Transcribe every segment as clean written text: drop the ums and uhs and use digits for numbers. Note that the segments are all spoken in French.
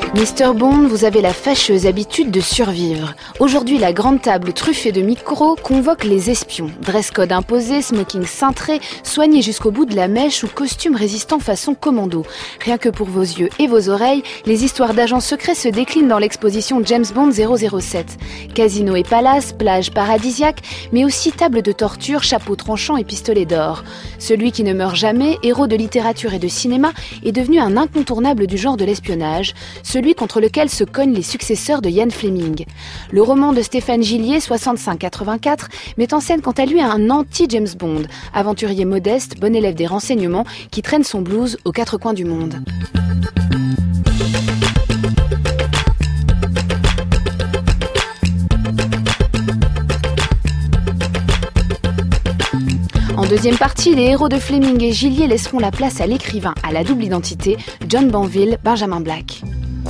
Mr Bond, vous avez la fâcheuse habitude de survivre. Aujourd'hui, la grande table truffée de micros convoque les espions. Dress code imposé, smoking cintré, soigné jusqu'au bout de la mèche ou costume résistant façon commando. Rien que pour vos yeux et vos oreilles, les histoires d'agents secrets se déclinent dans l'exposition James Bond 007. Casino et palace, plage paradisiaque, mais aussi table de torture, chapeau tranchant et pistolet d'or. Celui qui ne meurt jamais, héros de littérature et de cinéma, est devenu un incontournable du genre de l'espionnage, celui contre lequel se cognent les successeurs de Ian Fleming. Le roman de Stéphane Gillier, 65-84, met en scène quant à lui un anti-James Bond, aventurier modeste, bon élève des renseignements, qui traîne son blues aux quatre coins du monde. En deuxième partie, les héros de Fleming et Gillier laisseront la place à l'écrivain à la double identité, John Banville, Benjamin Black.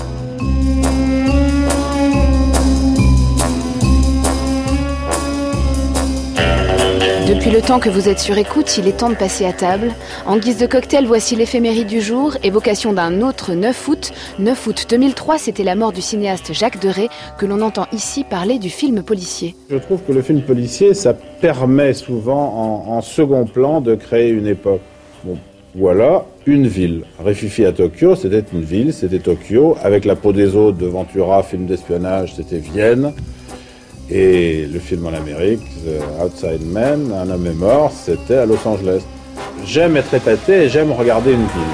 Depuis le temps que vous êtes sur écoute, il est temps de passer à table. En guise de cocktail, voici l'éphémérie du jour, évocation d'un autre 9 août. 9 août 2003, c'était la mort du cinéaste Jacques Deray, que l'on entend ici parler du film policier. Je trouve que le film policier, ça permet souvent en second plan de créer une époque. Bon, voilà une ville. Rififi à Tokyo, c'était une ville, c'était Tokyo. Avec La peau des os de Ventura, film d'espionnage, c'était Vienne. Et le film en Amérique, The Outside Man, Un homme est mort, c'était à Los Angeles. J'aime être épaté et j'aime regarder une ville.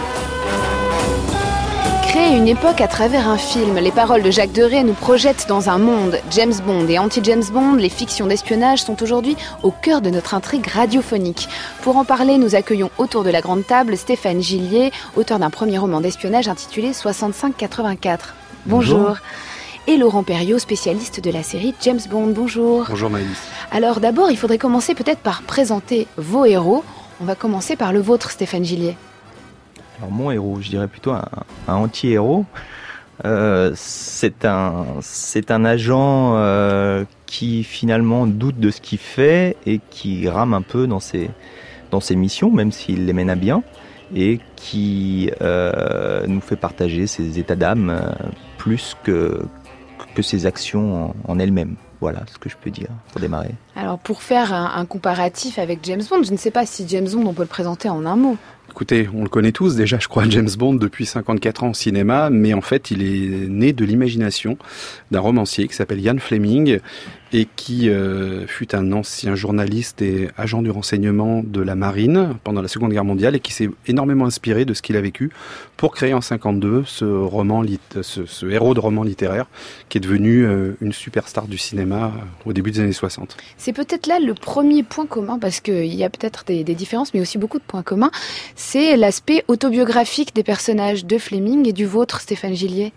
Créer une époque à travers un film, les paroles de Jacques Deray nous projettent dans un monde. James Bond et anti-James Bond, les fictions d'espionnage sont aujourd'hui au cœur de notre intrigue radiophonique. Pour en parler, nous accueillons autour de la grande table Stéphane Gillier, auteur d'un premier roman d'espionnage intitulé 65-84. Bonjour. Et Laurent Perriot, spécialiste de la série James Bond. Bonjour. Bonjour Maëlys. Alors d'abord, il faudrait commencer peut-être par présenter vos héros. On va commencer par le vôtre, Stéphane Gillier. Alors mon héros, je dirais plutôt un anti-héros. C'est un agent qui finalement doute de ce qu'il fait et qui rame un peu dans ses missions, même s'il les mène à bien, et qui nous fait partager ses états d'âme plus que ses actions en elles-mêmes. Voilà ce que je peux dire pour démarrer. Alors pour faire un comparatif avec James Bond, je ne sais pas si James Bond on peut le présenter en un mot. Écoutez, on le connaît tous déjà, je crois, James Bond depuis 54 ans au cinéma, mais en fait il est né de l'imagination d'un romancier qui s'appelle Ian Fleming et qui fut un ancien journaliste et agent du renseignement de la marine pendant la Seconde Guerre mondiale et qui s'est énormément inspiré de ce qu'il a vécu pour créer en 52 ce héros de roman littéraire qui est devenu une superstar du cinéma au début des années 60. C'est peut-être là le premier point commun, parce qu'il y a peut-être des différences, mais aussi beaucoup de points communs, c'est l'aspect autobiographique des personnages de Fleming et du vôtre, Stéphane Gillier.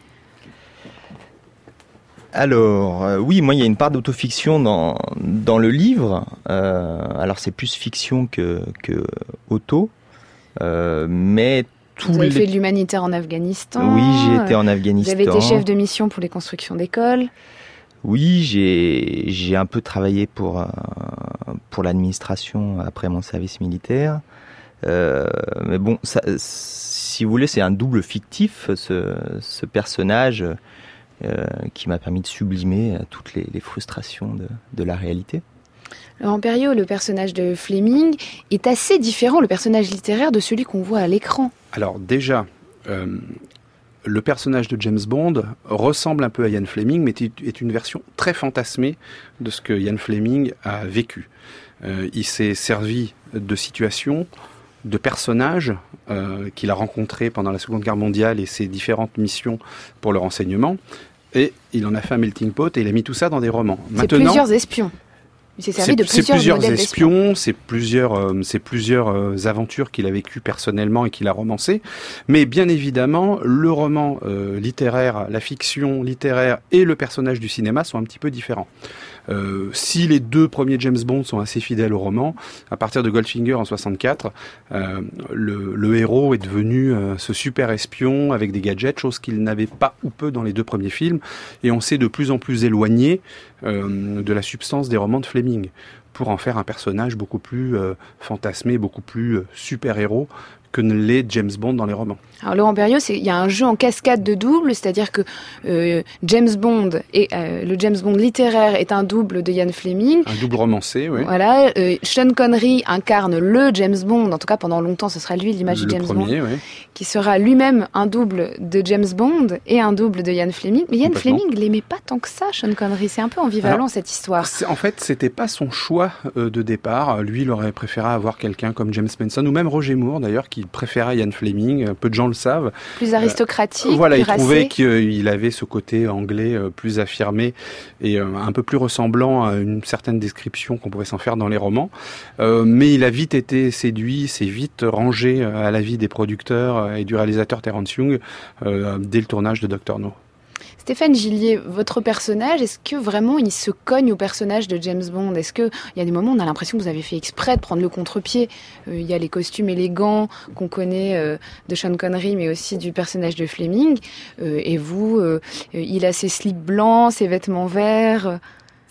Alors, oui, moi il y a une part d'autofiction dans le livre. Alors c'est plus fiction que auto, mais vous avez fait de l'humanitaire en Afghanistan. Oui, j'ai été en Afghanistan. Vous avez été chef de mission pour les constructions d'écoles. Oui, j'ai un peu travaillé pour l'administration après mon service militaire. Mais bon, ça, si vous voulez, c'est un double fictif, ce personnage qui m'a permis de sublimer toutes les frustrations de la réalité. Laurent Perriot, le personnage de Fleming est assez différent, le personnage littéraire, de celui qu'on voit à l'écran. Alors déjà, le personnage de James Bond ressemble un peu à Ian Fleming, mais est une version très fantasmée de ce que Ian Fleming a vécu. Il s'est servi de situations, de personnages qu'il a rencontrés pendant la Seconde Guerre mondiale et ses différentes missions pour le renseignement. Et il en a fait un melting pot et il a mis tout ça dans des romans. C'est plusieurs espions. Il s'est servi de plusieurs espions, c'est plusieurs aventures qu'il a vécues personnellement et qu'il a romancées. Mais bien évidemment, le roman littéraire, la fiction littéraire et le personnage du cinéma sont un petit peu différents. Si les deux premiers James Bond sont assez fidèles au roman, à partir de Goldfinger en 64, le héros est devenu ce super espion avec des gadgets, chose qu'il n'avait pas ou peu dans les deux premiers films, et on s'est de plus en plus éloigné de la substance des romans de Fleming pour en faire un personnage beaucoup plus fantasmé, beaucoup plus super-héros que ne l'est James Bond dans les romans. Alors Laurent Perriot, il y a un jeu en cascade de doubles, c'est-à-dire que James Bond et le James Bond littéraire est un double de Ian Fleming. Un double romancé, oui. Voilà, Sean Connery incarne le James Bond, en tout cas pendant longtemps ce sera lui l'image du James Bond, oui. qui sera lui-même un double de James Bond et un double de Ian Fleming. Mais Ian Fleming l'aimait pas tant que ça, Sean Connery, c'est un peu ambivalent cette histoire. En fait, c'était pas son choix de départ. Lui, il aurait préféré avoir quelqu'un comme James Manson ou même Roger Moore d'ailleurs, qui préférait Ian Fleming. Peu de gens le savent. Plus aristocratique. Voilà, plus il trouvait qu'il avait ce côté anglais plus affirmé et un peu plus ressemblant à une certaine description qu'on pouvait s'en faire dans les romans. Mais il a vite été séduit, s'est vite rangé à l'avis des producteurs et du réalisateur Terence Young dès le tournage de Dr. No. Stéphane Gillier, votre personnage, est-ce que vraiment il se cogne au personnage de James Bond ? Est-ce qu'il y a des moments où on a l'impression que vous avez fait exprès de prendre le contre-pied ? Il y a les costumes élégants qu'on connaît de Sean Connery, mais aussi du personnage de Fleming. Et vous, il a ses slips blancs, ses vêtements verts.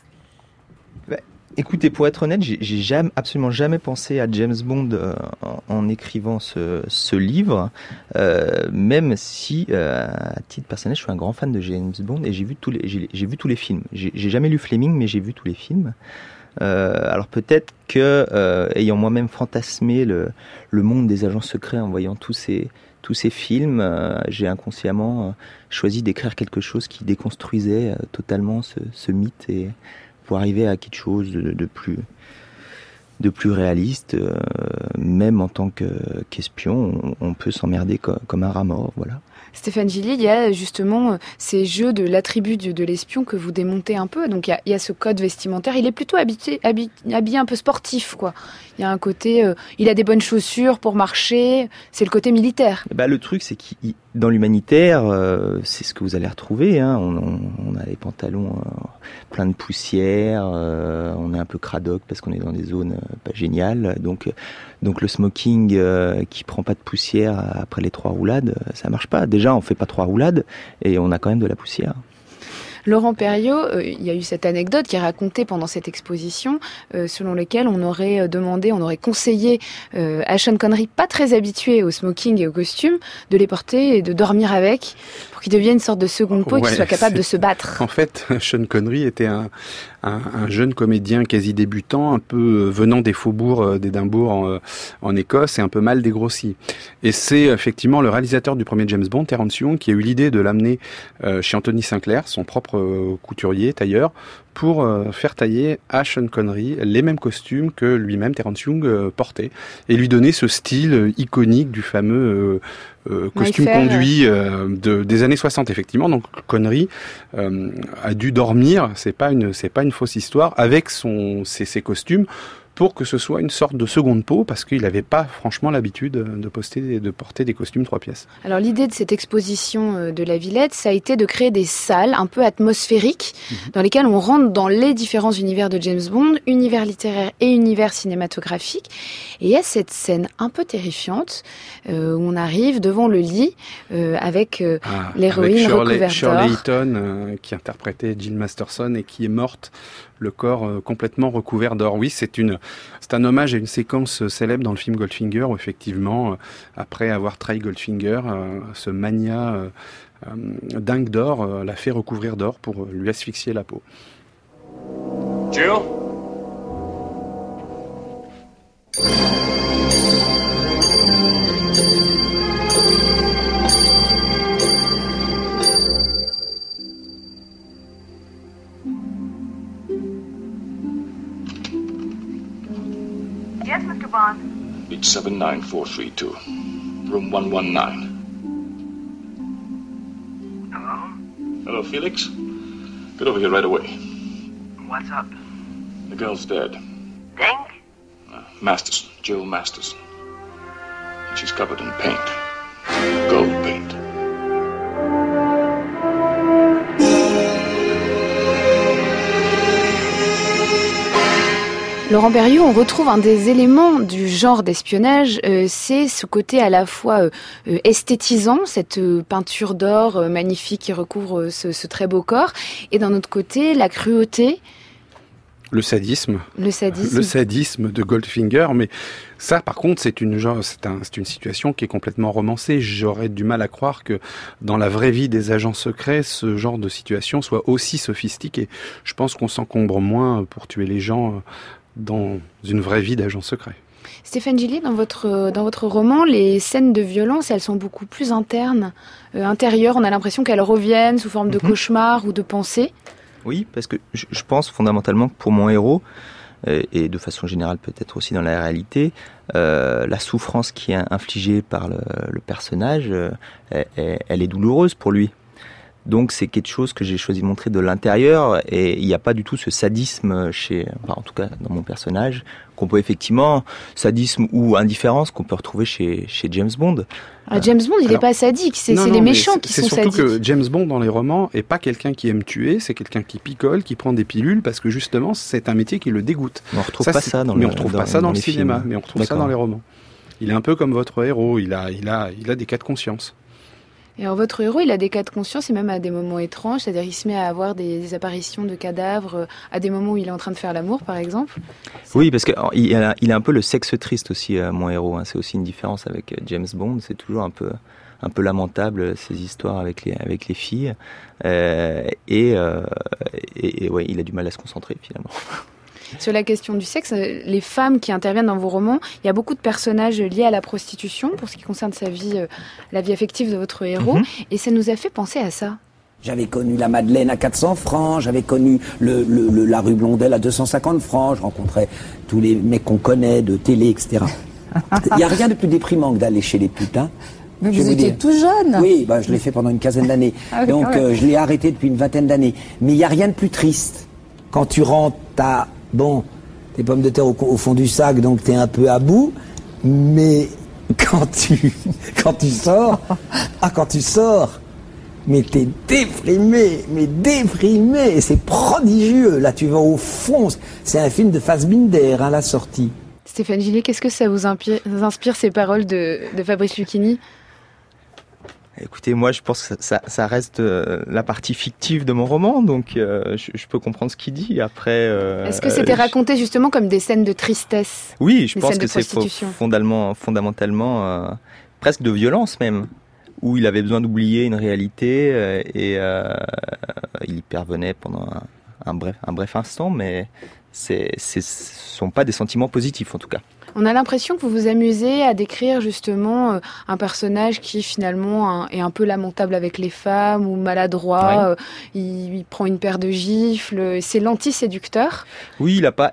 Écoutez, pour être honnête, j'ai absolument jamais pensé à James Bond en écrivant ce livre, même si, à titre personnel, je suis un grand fan de James Bond et j'ai vu tous les films. J'ai jamais lu Fleming, mais j'ai vu tous les films. Alors peut-être que, ayant moi-même fantasmé le monde des agents secrets en voyant tous ces films, j'ai inconsciemment choisi d'écrire quelque chose qui déconstruisait totalement ce mythe et pour arriver à quelque chose de plus réaliste. Même en tant qu'espion, on peut s'emmerder comme un rat mort, voilà. Stéphane Gillier, il y a justement ces jeux de l'attribut de l'espion que vous démontez un peu. Donc il y a ce code vestimentaire. Il est plutôt habillé un peu sportif, quoi. Il y a un côté, il a des bonnes chaussures pour marcher. C'est le côté militaire. Le truc, c'est que dans l'humanitaire, c'est ce que vous allez retrouver. Hein. On a les pantalons pleins de poussière. On est un peu cradoc parce qu'on est dans des zones pas géniales. Donc le smoking qui prend pas de poussière après les 3 roulades, ça marche pas. Déjà, on fait pas 3 roulades et on a quand même de la poussière. Laurent Perriot, il y a eu cette anecdote qui est racontée pendant cette exposition, selon laquelle on aurait conseillé à Sean Connery, pas très habitué au smoking et au costume, de les porter et de dormir avec, pour qu'il devienne une sorte de seconde peau et qu'il soit capable de se battre. En fait, Sean Connery était un jeune comédien quasi débutant, un peu venant des faubourgs d'Édimbourg en Écosse et un peu mal dégrossi. Et c'est effectivement le réalisateur du premier James Bond, Terence Young, qui a eu l'idée de l'amener chez Anthony Sinclair, son propre couturier, tailleur, pour faire tailler à Sean Connery les mêmes costumes que lui-même, Terence Young, portait, et lui donner ce style iconique du fameux costume conduit des années 60, effectivement. Donc Connery a dû dormir, c'est pas une fausse histoire, avec ses costumes, pour que ce soit une sorte de seconde peau, parce qu'il n'avait pas franchement l'habitude de porter des costumes 3 pièces. Alors l'idée de cette exposition de la Villette, ça a été de créer des salles un peu atmosphériques, dans lesquelles on rentre dans les différents univers de James Bond, univers littéraire et univers cinématographique. Et il y a cette scène un peu terrifiante, où on arrive devant le lit, avec l'héroïne recouverte d'or. Shirley Eaton, qui interprétait Jill Masterson et qui est morte, le corps complètement recouvert d'or. Oui, c'est un hommage à une séquence célèbre dans le film Goldfinger, où effectivement, après avoir trahi Goldfinger, ce mania dingue d'or l'a fait recouvrir d'or pour lui asphyxier la peau. Jill? Yes, Mr. Bond. It's 79432. Room 119. Hello? Hello, Felix? Get over here right away. What's up? The girl's dead. Dink? Masterson. Jill Masterson. She's covered in paint. Gold paint. Laurent Perriot, on retrouve un des éléments du genre d'espionnage, c'est ce côté à la fois esthétisant, cette peinture d'or magnifique qui recouvre ce très beau corps, et d'un autre côté, la cruauté. Le sadisme. Le sadisme. Le sadisme de Goldfinger, mais ça, par contre, c'est une situation qui est complètement romancée. J'aurais du mal à croire que dans la vraie vie des agents secrets, ce genre de situation soit aussi sophistiqué. Je pense qu'on s'encombre moins pour tuer les gens dans une vraie vie d'agent secret. Stéphane Gillier, dans votre roman, les scènes de violence, elles sont beaucoup plus internes, intérieures. On a l'impression qu'elles reviennent sous forme de cauchemars ou de pensées. Oui, parce que je pense fondamentalement que pour mon héros, et de façon générale peut-être aussi dans la réalité, la souffrance qui est infligée par le personnage, elle est douloureuse pour lui. Donc c'est quelque chose que j'ai choisi de montrer de l'intérieur, et il n'y a pas du tout ce sadisme en tout cas dans mon personnage, qu'on peut effectivement, sadisme ou indifférence qu'on peut retrouver chez James Bond. James Bond, il n'est pas sadique, c'est les méchants qui sont sadiques. C'est surtout que James Bond dans les romans est pas quelqu'un qui aime tuer, c'est quelqu'un qui picole, qui prend des pilules, parce que justement c'est un métier qui le dégoûte. On retrouve pas ça dans le cinéma, films. Mais on retrouve ça dans les romans. Il est un peu comme votre héros, il a des cas de conscience. Et alors votre héros, il a des cas de conscience et même à des moments étranges, c'est-à-dire il se met à avoir des apparitions de cadavres à des moments où il est en train de faire l'amour, par exemple. Oui, parce qu'il a un peu le sexe triste aussi, mon héros. C'est aussi une différence avec James Bond. C'est toujours un peu lamentable ces histoires avec les filles. Et ouais, il a du mal à se concentrer finalement. Sur la question du sexe, les femmes qui interviennent dans vos romans, il y a beaucoup de personnages liés à la prostitution pour ce qui concerne sa vie, la vie affective de votre héros, et ça nous a fait penser à ça. J'avais connu la Madeleine à 400 francs, j'avais connu la rue Blondel à 250 francs, je rencontrais tous les mecs qu'on connaît de télé, etc. Il n'y a rien de plus déprimant que d'aller chez les putains. Mais vous étiez tout jeune. Oui, je l'ai fait pendant une quinzaine d'années. Donc je l'ai arrêté depuis une vingtaine d'années. Mais il n'y a rien de plus triste. Quand tu rentres, tes pommes de terre au fond du sac, donc t'es un peu à bout, mais quand tu sors, mais t'es déprimé, et c'est prodigieux. Là, tu vas au fond. C'est un film de Fassbinder, la sortie. Stéphane Gillier, qu'est-ce que ça vous inspire ces paroles de Fabrice Lucchini ? Écoutez, moi je pense que ça reste la partie fictive de mon roman, donc je peux comprendre ce qu'il dit. Après, est-ce que c'était raconté justement comme des scènes de tristesse ? Oui, je pense que c'est fondamentalement presque de violence même, où il avait besoin d'oublier une réalité et il y parvenait pendant un bref instant, mais ce sont pas des sentiments positifs en tout cas. On a l'impression que vous vous amusez à décrire justement un personnage qui finalement est un peu lamentable avec les femmes ou maladroit. Ouais. Il prend une paire de gifles. C'est l'anti-séducteur. Oui, il a pas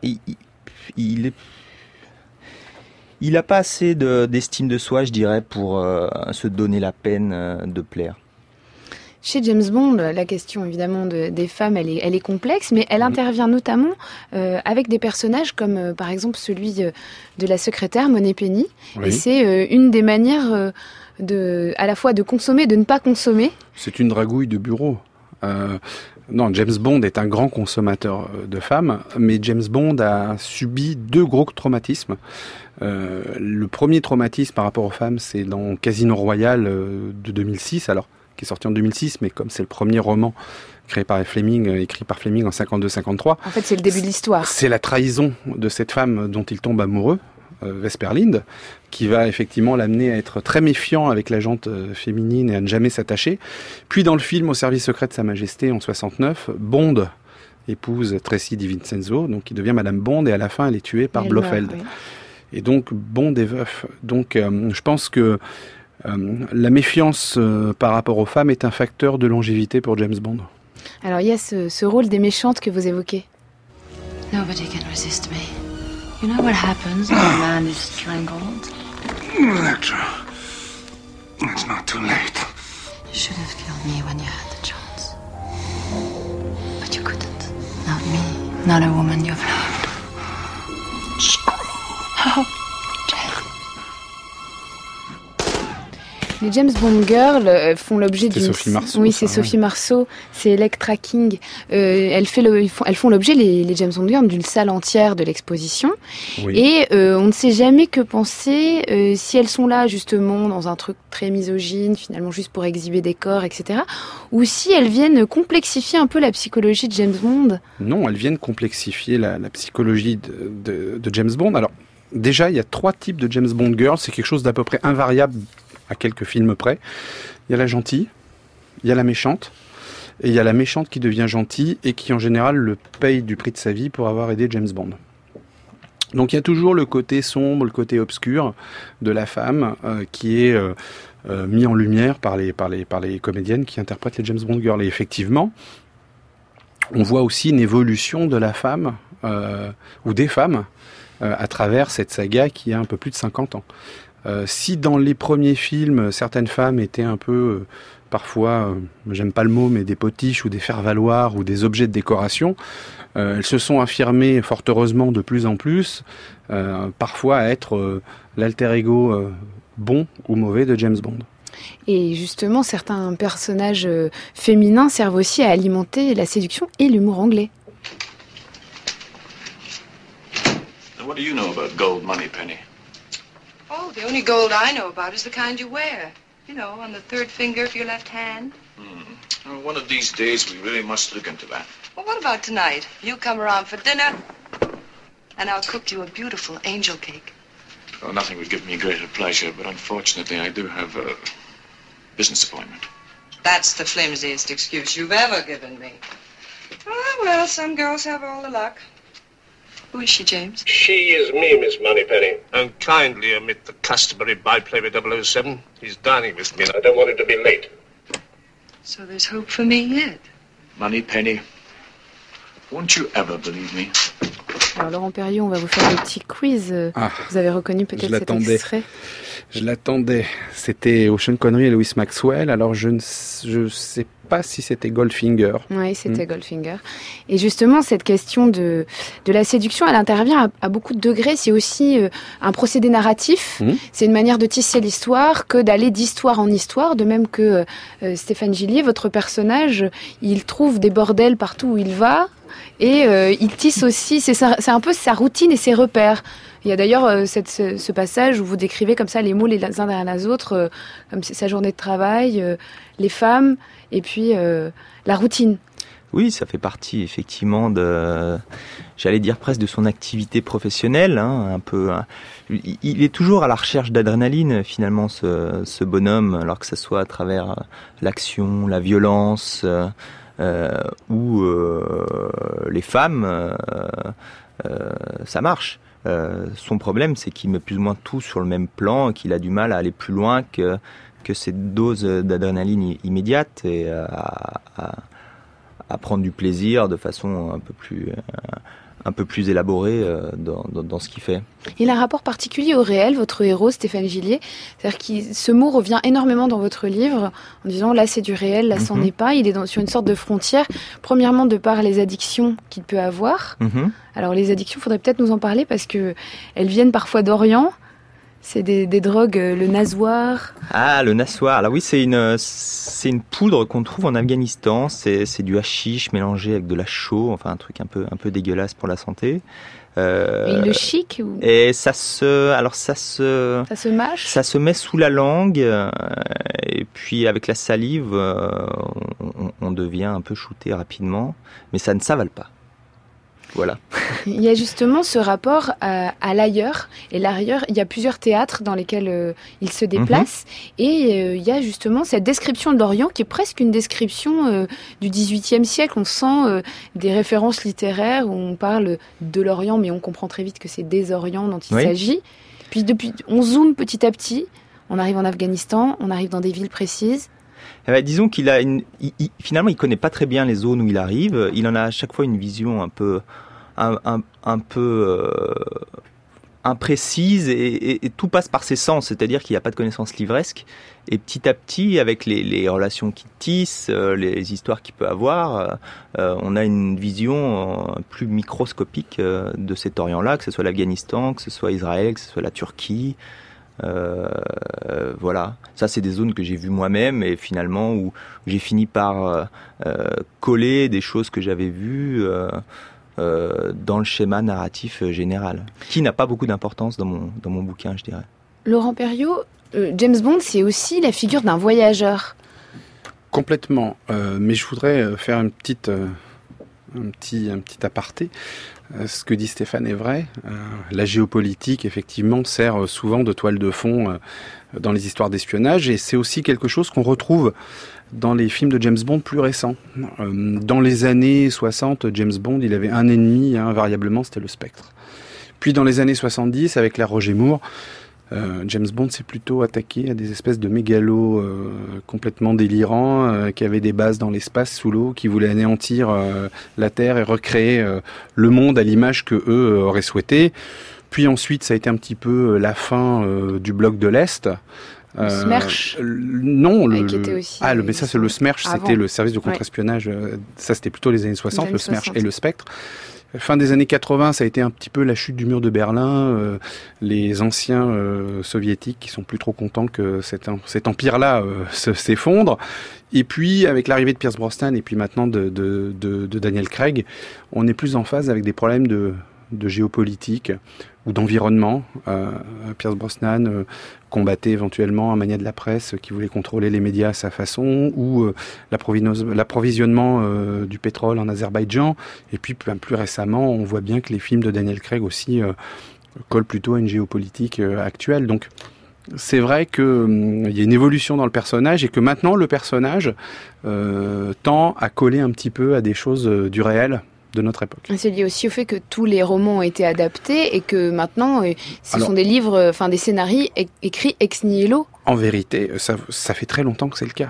assez d'estime de soi, je dirais, pour se donner la peine de plaire. Chez James Bond, la question évidemment des femmes, elle est complexe, mais elle intervient notamment avec des personnages comme par exemple celui de la secrétaire Moneypenny. Oui. Et c'est une des manières à la fois de consommer et de ne pas consommer. C'est une dragouille de bureau. Non, James Bond est un grand consommateur de femmes, mais James Bond a subi 2 gros traumatismes. Le premier traumatisme par rapport aux femmes, c'est dans Casino Royale de 2006, qui est sorti en 2006, mais comme c'est le premier roman écrit par Fleming en 52-53. En fait, c'est le début de l'histoire. C'est la trahison de cette femme dont il tombe amoureux, Vesper Lynd, qui va effectivement l'amener à être très méfiant avec la gente féminine et à ne jamais s'attacher. Puis dans le film Au service secret de Sa Majesté en 69, Bond épouse Tracy DiVincenzo, donc qui devient Madame Bond, et à la fin elle est tuée par Blofeld. Meurt, oui. Et donc Bond est veuf. Donc je pense que la méfiance par rapport aux femmes est un facteur de longévité pour James Bond. Alors il y a ce rôle des méchantes que vous évoquez. Nobody can resist me. You know what happens when a man is strangled? Electra, it's not too late. You should have killed me when you had the chance. But you couldn't. Not me. Not a woman you've loved. Oh, Jack. Les James Bond Girls font l'objet d'une... Sophie Marceau. Oui, c'est Sophie Marceau, c'est Electra King. Elles font l'objet, les James Bond Girls, d'une salle entière de l'exposition. Oui. Et on ne sait jamais que penser si elles sont là justement dans un truc très misogyne, finalement juste pour exhiber des corps, etc. Ou si elles viennent complexifier un peu la psychologie de James Bond. Non, elles viennent complexifier la psychologie de James Bond. Alors, déjà, il y a 3 types de James Bond Girls. C'est quelque chose d'à peu près invariable à quelques films près. Il y a la gentille, il y a la méchante, et il y a la méchante qui devient gentille et qui en général le paye du prix de sa vie pour avoir aidé James Bond. Donc il y a toujours le côté sombre, le côté obscur de la femme qui est mis en lumière par les comédiennes qui interprètent les James Bond Girls. Et effectivement, on voit aussi une évolution de la femme ou des femmes à travers cette saga qui a un peu plus de 50 ans. Si dans les premiers films, certaines femmes étaient un peu, parfois, j'aime pas le mot, mais des potiches ou des faire-valoir ou des objets de décoration, elles se sont affirmées fort heureusement de plus en plus, parfois à être l'alter ego bon ou mauvais de James Bond. Et justement, certains personnages féminins servent aussi à alimenter la séduction et l'humour anglais. What do you know about gold money, Penny? Oh, the only gold I know about is the kind you wear. You know, on the third finger of your left hand. Well, one of these days, we really must look into that. Well, what about tonight? You come around for dinner, and I'll cook you a beautiful angel cake. Well, nothing would give me greater pleasure, but unfortunately, I do have a business appointment. That's the flimsiest excuse you've ever given me. Oh, well, some girls have all the luck. Who is she, James? She is me, Miss Moneypenny. And kindly omit the customary byplay with 007. He's dining with me, and I don't want him to be late. So there's hope for me yet. Moneypenny, won't you ever believe me? Alors Laurent Perriot, on va vous faire des petits quiz. Vous avez reconnu peut-être cet extrait? Je l'attendais. C'était Ocean Connery et Louis Maxwell. Alors je sais pas si c'était Goldfinger. Oui, c'était Goldfinger. Et justement, cette question de la séduction, elle intervient à beaucoup de degrés. C'est aussi un procédé narratif. C'est une manière de tisser l'histoire que d'aller d'histoire en histoire. De même que Stéphane Gillier, votre personnage, il trouve des bordels partout où il va. Et il tisse aussi, c'est un peu sa routine et ses repères. Il y a d'ailleurs ce passage où vous décrivez comme ça les mots les uns derrière les autres, comme sa journée de travail, les femmes, et puis la routine. Oui, ça fait partie effectivement j'allais dire presque de son activité professionnelle. Un peu. Il est toujours à la recherche d'adrénaline finalement, ce bonhomme, alors que ce soit à travers l'action, la violence. Où les femmes, ça marche. Son problème, c'est qu'il met plus ou moins tout sur le même plan, qu'il a du mal à aller plus loin que cette dose d'adrénaline immédiate et à prendre du plaisir de façon un peu plus élaborée dans ce qu'il fait. Il a un rapport particulier au réel, votre héros, Stéphane Gillier. C'est-à-dire que ce mot revient énormément dans votre livre, en disant là c'est du réel, là c'en est pas. Il est sur une sorte de frontière, premièrement de par les addictions qu'il peut avoir. Alors les addictions, il faudrait peut-être nous en parler parce qu'elles viennent parfois d'Orient. C'est des drogues, le nasoir. Ah, le nasoir. Alors oui, c'est une poudre qu'on trouve en Afghanistan. C'est du hashish mélangé avec de la chaux, enfin un truc un peu dégueulasse pour la santé. Et le chic ou... Et ça se mâche. Ça se met sous la langue et puis avec la salive, on devient un peu shooté rapidement, mais ça ne s'avale pas. Voilà. Il y a justement ce rapport à l'ailleurs. Et l'ailleurs, il y a plusieurs théâtres dans lesquels il se déplace. Et il y a justement cette description de l'Orient qui est presque une description du XVIIIe siècle. On sent des références littéraires où on parle de l'Orient, mais on comprend très vite que c'est des Orients dont il s'agit. Puis on zoome petit à petit. On arrive en Afghanistan, on arrive dans des villes précises. Disons qu'il a finalement, il connaît pas très bien les zones où il arrive. Il en a à chaque fois une vision un peu imprécise et tout passe par ses sens. C'est-à-dire qu'il n'y a pas de connaissances livresques. Et petit à petit, avec les relations qu'il tisse, les histoires qu'il peut avoir, on a une vision plus microscopique de cet Orient-là, que ce soit l'Afghanistan, que ce soit Israël, que ce soit la Turquie. Voilà, ça c'est des zones que j'ai vues moi-même et finalement où j'ai fini par coller des choses que j'avais vues dans le schéma narratif général, qui n'a pas beaucoup d'importance dans mon bouquin, je dirais. Laurent Perriot, James Bond, c'est aussi la figure d'un voyageur. Complètement, mais je voudrais faire un petit aparté. Ce que dit Stéphane est vrai. La géopolitique, effectivement, sert souvent de toile de fond dans les histoires d'espionnage, et c'est aussi quelque chose qu'on retrouve dans les films de James Bond plus récents. Dans les années 60, James Bond, il avait un ennemi, invariablement, c'était le Spectre. Puis dans les années 70, avec l'ère Roger Moore, James Bond s'est plutôt attaqué à des espèces de mégalos complètement délirants qui avaient des bases dans l'espace sous l'eau, qui voulaient anéantir la Terre et recréer le monde à l'image que eux auraient souhaité. Puis ensuite, ça a été un petit peu la fin du bloc de l'Est. Smersh. Non, aussi, mais ça c'est le Smersh, avant. c'était le service de contre-espionnage. Ça c'était plutôt les années 60, le Smersh et le Spectre. Fin des années 80, ça a été un petit peu la chute du mur de Berlin, les anciens soviétiques qui sont plus trop contents que cet empire-là s'effondre. Et puis, avec l'arrivée de Pierce Brosnan et puis maintenant de Daniel Craig, on est plus en phase avec des problèmes de géopolitique ou d'environnement. Pierce Brosnan combattait éventuellement un mania de la presse qui voulait contrôler les médias à sa façon, ou l'approvisionnement du pétrole en Azerbaïdjan. Et puis plus récemment, on voit bien que les films de Daniel Craig aussi collent plutôt à une géopolitique actuelle. Donc c'est vrai qu'il y a une évolution dans le personnage et que maintenant le personnage tend à coller un petit peu à des choses du réel de notre époque. C'est lié aussi au fait que tous les romans ont été adaptés et que maintenant, sont des livres, des scénarios écrits ex nihilo. En vérité, ça fait très longtemps que c'est le cas.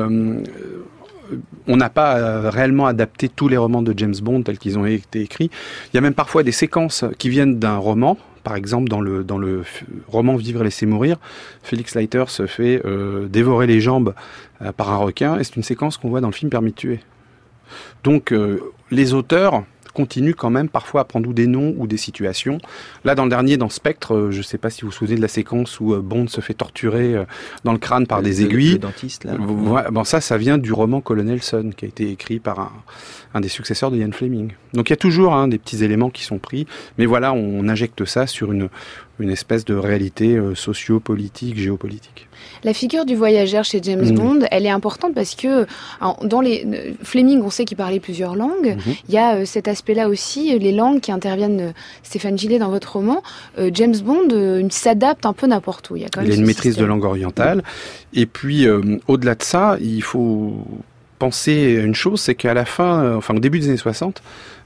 On n'a pas réellement adapté tous les romans de James Bond tels qu'ils ont été écrits. Il y a même parfois des séquences qui viennent d'un roman. Par exemple, dans le roman Vivre et laisser mourir, Felix Leiter se fait dévorer les jambes par un requin, et c'est une séquence qu'on voit dans le film Permis de tuer. Donc les auteurs continuent quand même parfois à prendre des noms ou des situations. Là, dans le dernier, dans Spectre, je ne sais pas si vous vous souvenez de la séquence où Bond se fait torturer dans le crâne par des aiguilles. Le dentiste, là. Ça vient du roman Colonel Sun, qui a été écrit par un des successeurs de Ian Fleming. Donc il y a toujours des petits éléments qui sont pris, mais voilà, on injecte ça sur une espèce de réalité socio-politique, géopolitique. La figure du voyageur chez James Bond, elle est importante parce que dans Fleming, on sait qu'il parlait plusieurs langues. Il y a cet aspect-là aussi, les langues qui interviennent, Stéphane Gillet, dans votre roman. James Bond s'adapte un peu n'importe où. Il y a une maîtrise de langue orientale. Et puis, au-delà de ça, il faut penser à une chose, c'est qu'à la fin, au début des années 60,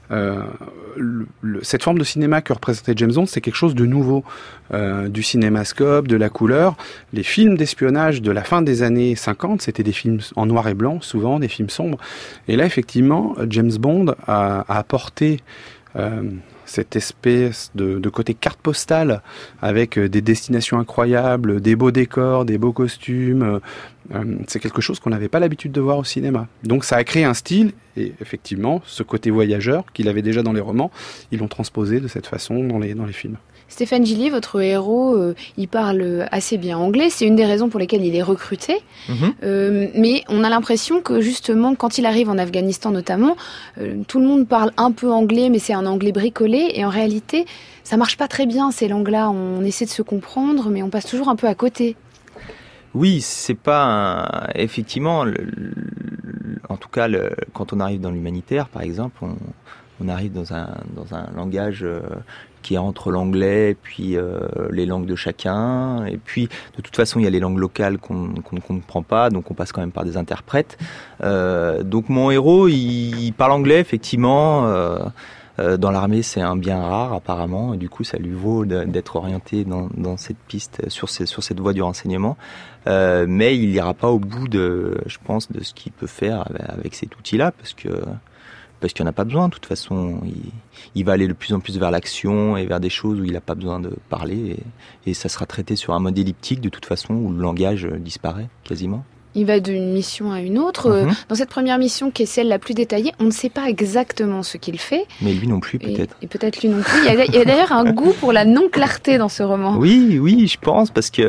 cette forme de cinéma que représentait James Bond, c'est quelque chose de nouveau, du cinémascope, de la couleur. Les films d'espionnage de la fin des années 50, c'était des films en noir et blanc, souvent des films sombres. Et là, effectivement, James Bond a apporté cette espèce de côté carte postale avec des destinations incroyables, des beaux décors, des beaux costumes. C'est quelque chose qu'on n'avait pas l'habitude de voir au cinéma. Donc ça a créé un style, et effectivement, ce côté voyageur qu'il avait déjà dans les romans, ils l'ont transposé de cette façon dans les films. Stéphane Gillier, votre héros, il parle assez bien anglais. C'est une des raisons pour lesquelles il est recruté. Mais on a l'impression que justement, quand il arrive en Afghanistan notamment, tout le monde parle un peu anglais, mais c'est un anglais bricolé. Et en réalité, ça marche pas très bien, ces langues-là. On essaie de se comprendre, mais on passe toujours un peu à côté. Oui, c'est pas effectivement. En tout cas, quand on arrive dans l'humanitaire, par exemple, on arrive dans un langage qui est entre l'anglais et puis les langues de chacun. Et puis, de toute façon, il y a les langues locales qu'on ne comprend pas, donc on passe quand même par des interprètes. Donc mon héros, il parle anglais, effectivement. Dans l'armée, c'est un bien rare, apparemment. Et du coup, ça lui vaut d'être orienté dans cette piste, sur cette voie du renseignement. Mais il n'ira pas au bout je pense, de ce qu'il peut faire avec cet outil-là, parce qu'il n'y en a pas besoin. De toute façon, il va aller de plus en plus vers l'action et vers des choses où il n'a pas besoin de parler. Et ça sera traité sur un mode elliptique, de toute façon, où le langage disparaît quasiment. Il va d'une mission à une autre. Dans cette première mission, qui est celle la plus détaillée, on ne sait pas exactement ce qu'il fait. Mais lui non plus, peut-être. Et peut-être lui non plus. Il y a d'ailleurs un goût pour la non-clarté dans ce roman. Oui, je pense, parce que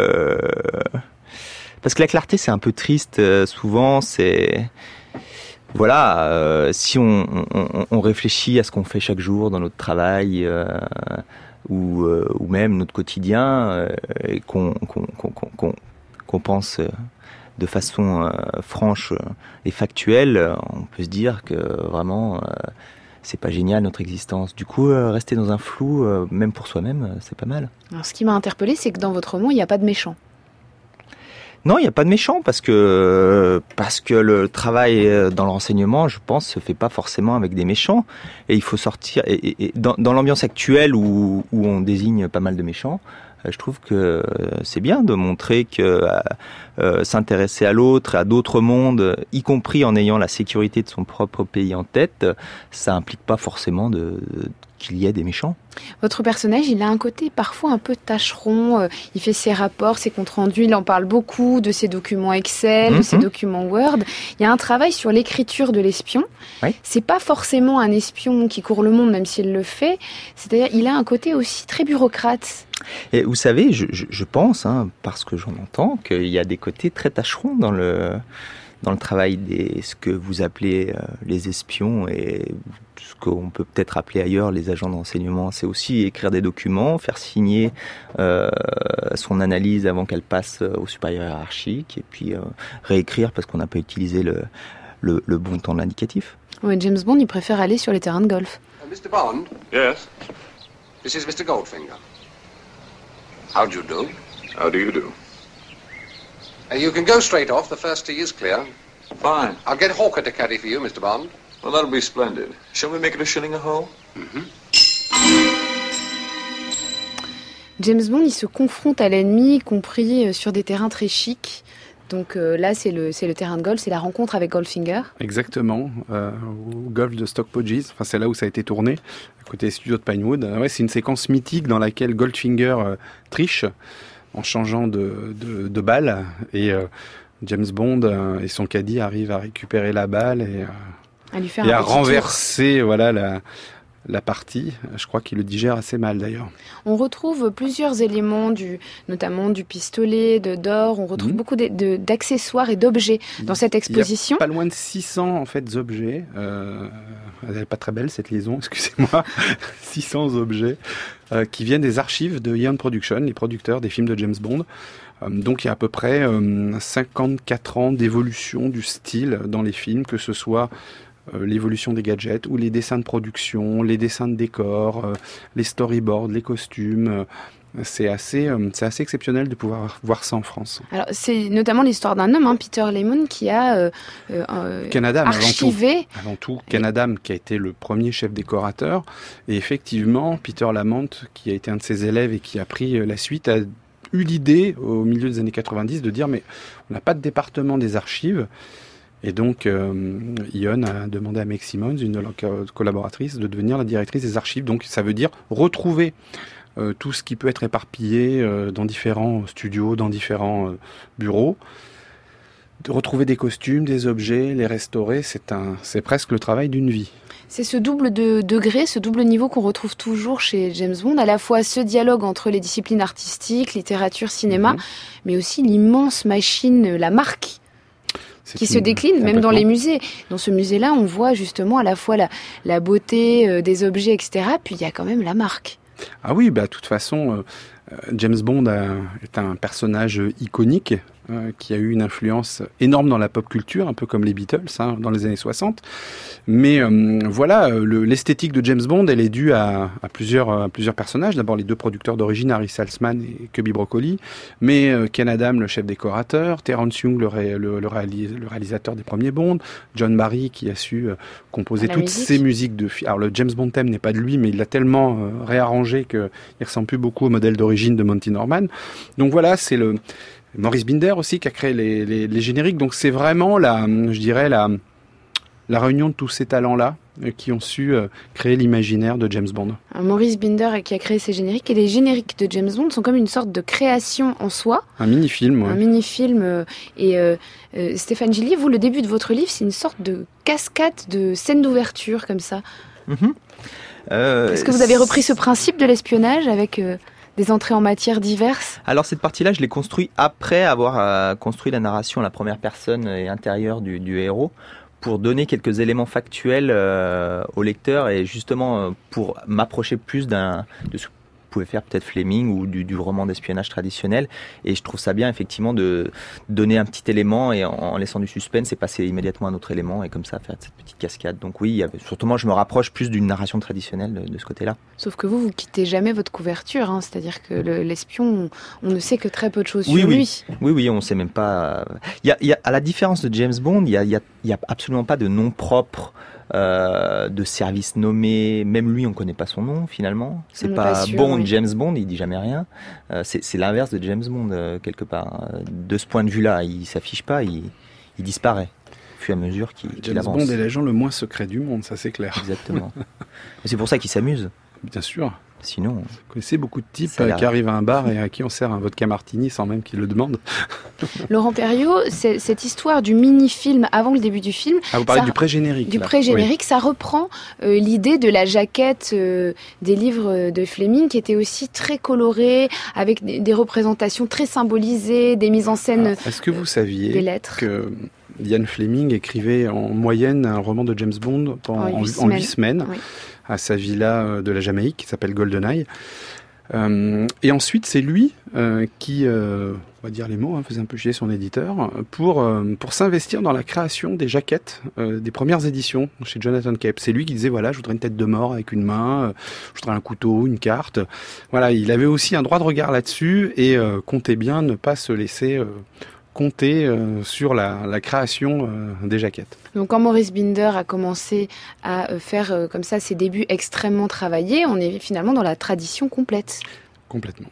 la clarté, c'est un peu triste. Souvent, c'est... Voilà, si on réfléchit à ce qu'on fait chaque jour dans notre travail, ou même notre quotidien, et qu'on pense de façon franche et factuelle, on peut se dire que vraiment c'est pas génial notre existence. Du coup, rester dans un flou, même pour soi-même, c'est pas mal. Alors, ce qui m'a interpellée, c'est que dans votre roman, il n'y a pas de méchant. Non, il n'y a pas de méchant parce que le travail dans le renseignement, je pense, se fait pas forcément avec des méchants, et il faut sortir. Et dans l'ambiance actuelle où on désigne pas mal de méchants, je trouve que c'est bien de montrer que s'intéresser à l'autre, à d'autres mondes, y compris en ayant la sécurité de son propre pays en tête, ça implique pas forcément qu'il y ait des méchants. Votre personnage, il a un côté parfois un peu tâcheron. Il fait ses rapports, ses comptes rendus, il en parle beaucoup de ses documents Excel, de ses documents Word. Il y a un travail sur l'écriture de l'espion. Oui. C'est pas forcément un espion qui court le monde, même s'il le fait. C'est-à-dire, il a un côté aussi très bureaucrate. Et vous savez, je pense, parce que j'en entends, qu'il y a des côtés très tâcherons dans le travail ce que vous appelez les espions, et ce qu'on peut peut-être appeler ailleurs les agents de renseignement. C'est aussi écrire des documents, faire signer son analyse avant qu'elle passe au supérieur hiérarchique, et puis réécrire parce qu'on n'a pas utilisé le bon temps de l'indicatif. Oui, James Bond, il préfère aller sur les terrains de golf. Mr. Bond? Yes? This is Mr. Goldfinger. How do you do? How do you do? You can go straight off. The first tee is clear. Fine. I'll get Hawker to caddy for you, Mr. Bond. Well, that'll be splendid. Shall we make it a shilling a hole? James Bond, il se confronte à l'ennemi, y compris sur des terrains très chics. Donc là, c'est le terrain de golf, c'est la rencontre avec Goldfinger. Exactement, au golf de Stock Podges, enfin c'est là où ça a été tourné, à côté des studios de Pinewood. Ouais, c'est une séquence mythique dans laquelle Goldfinger triche en changeant de balle, et James Bond et son caddie arrivent à récupérer la balle et à renverser la partie. Je crois qu'il le digère assez mal d'ailleurs. On retrouve plusieurs éléments, notamment du pistolet, d'or. On retrouve beaucoup d'accessoires et d'objets dans cette exposition. Il y a pas loin de 600 en fait objets. Elle n'est pas très belle cette liaison, excusez-moi. 600 objets qui viennent des archives de Eon Production, les producteurs des films de James Bond. Donc il y a à peu près 54 ans d'évolution du style dans les films, que ce soit l'évolution des gadgets ou les dessins de production, les dessins de décors, les storyboards, les costumes. C'est assez exceptionnel de pouvoir voir ça en France. Alors c'est notamment l'histoire d'un homme, Peter Lamont, qui a archivé. Avant tout, Ken Adam, qui a été le premier chef décorateur, et effectivement Peter Lamont, qui a été un de ses élèves et qui a pris la suite, a eu l'idée au milieu des années 90 de dire mais on n'a pas de département des archives. Et donc, Eon a demandé à Meg Simmons, une de leurs collaboratrices, de devenir la directrice des archives. Donc, ça veut dire retrouver tout ce qui peut être éparpillé dans différents studios, dans différents bureaux. De retrouver des costumes, des objets, les restaurer, c'est presque le travail d'une vie. C'est ce double degré, ce double niveau qu'on retrouve toujours chez James Bond, à la fois ce dialogue entre les disciplines artistiques, littérature, cinéma, mais aussi l'immense machine, la marque, qui se décline même dans les musées. Dans ce musée-là, on voit justement à la fois la beauté des objets, etc. Puis il y a quand même la marque. Ah oui, de toute façon, James Bond est un personnage iconique qui a eu une influence énorme dans la pop culture, un peu comme les Beatles dans les années 60. Mais voilà, l'esthétique de James Bond, elle est due à plusieurs personnages. D'abord les deux producteurs d'origine, Harry Saltzman et Cubby Broccoli, mais Ken Adam, le chef décorateur, Terence Young, le réalisateur des premiers Bond, John Barry qui a su composer toutes ces musiques de films. Alors le James Bond thème n'est pas de lui, mais il l'a tellement réarrangé qu'il ressemble plus beaucoup au modèle d'origine de Monty Norman. Donc voilà, c'est Maurice Binder aussi qui a créé les génériques. Donc c'est vraiment la réunion de tous ces talents-là qui ont su créer l'imaginaire de James Bond. Maurice Binder qui a créé ces génériques, et les génériques de James Bond sont comme une sorte de création en soi. Un mini-film, ouais. Un mini-film. Stéphane Gillier, vous, le début de votre livre, c'est une sorte de cascade de scènes d'ouverture comme ça. Est-ce que vous avez repris ce principe de l'espionnage avec des entrées en matière diverses? Alors cette partie-là, je l'ai construite après avoir construit la narration à la première personne et intérieure du héros, pour donner quelques éléments factuels au lecteur et justement pour m'approcher plus de ce que pouvait faire peut-être Fleming ou du roman d'espionnage traditionnel. Et je trouve ça bien effectivement de donner un petit élément et en laissant du suspense et passer immédiatement à un autre élément et comme ça faire cette petite cascade. Donc oui, surtout moi je me rapproche plus d'une narration traditionnelle de ce côté-là. Sauf que vous quittez jamais votre couverture, hein. C'est-à-dire que l'espion, on ne sait que très peu de choses sur lui. Oui, on ne sait même pas. Il y a, à la différence de James Bond, il y a absolument pas de nom propre. De service nommé, même lui on connaît pas son nom finalement, c'est pas sûr, Bond, oui. James Bond, il dit jamais rien, c'est l'inverse de James Bond quelque part, de ce point de vue là, il s'affiche pas, il disparaît au fur et à mesure qu'il avance. James Bond est l'agent le moins secret du monde, ça c'est clair. Exactement. C'est pour ça qu'il s'amuse. Bien sûr. Sinon, vous connaissez beaucoup de types qui arrivent à un bar et à qui on sert un vodka martini sans même qu'ils le demandent. Laurent Perriot, cette histoire du mini-film avant le début du film... Ah, vous parlez du pré-générique. Du pré-générique, oui. Ça reprend l'idée de la jaquette des livres de Fleming qui était aussi très colorée, avec des représentations très symbolisées, des mises en scène. Alors, est-ce que vous saviez que Ian Fleming écrivait en moyenne un roman de James Bond en 8 semaines oui. à sa villa de la Jamaïque qui s'appelle GoldenEye. Et ensuite, c'est lui qui, on va dire les mots, faisait un peu chier son éditeur, pour s'investir dans la création des jaquettes des premières éditions chez Jonathan Cape. C'est lui qui disait, voilà, je voudrais une tête de mort avec une main, je voudrais un couteau, une carte. Voilà, il avait aussi un droit de regard là-dessus et comptait bien ne pas se laisser... compter sur la création des jaquettes. Donc quand Maurice Binder a commencé à faire comme ça ses débuts extrêmement travaillés, on est finalement dans la tradition complète. Complètement.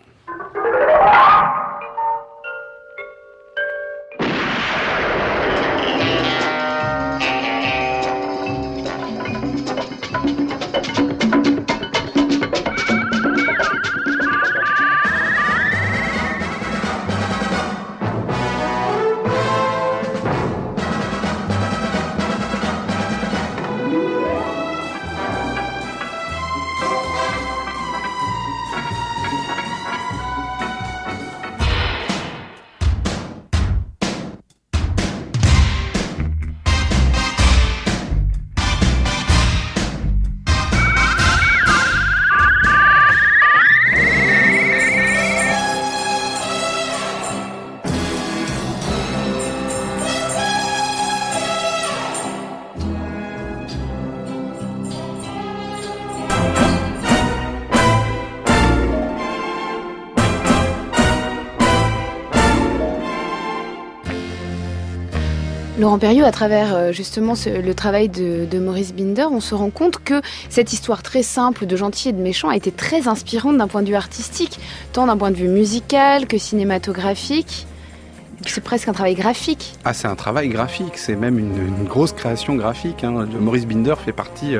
Laurent Perriot, à travers justement le travail de Maurice Binder, on se rend compte que cette histoire très simple de gentil et de méchant a été très inspirante d'un point de vue artistique, tant d'un point de vue musical que cinématographique. C'est presque un travail graphique. Ah, c'est un travail graphique, c'est même une grosse création graphique. Maurice Binder fait partie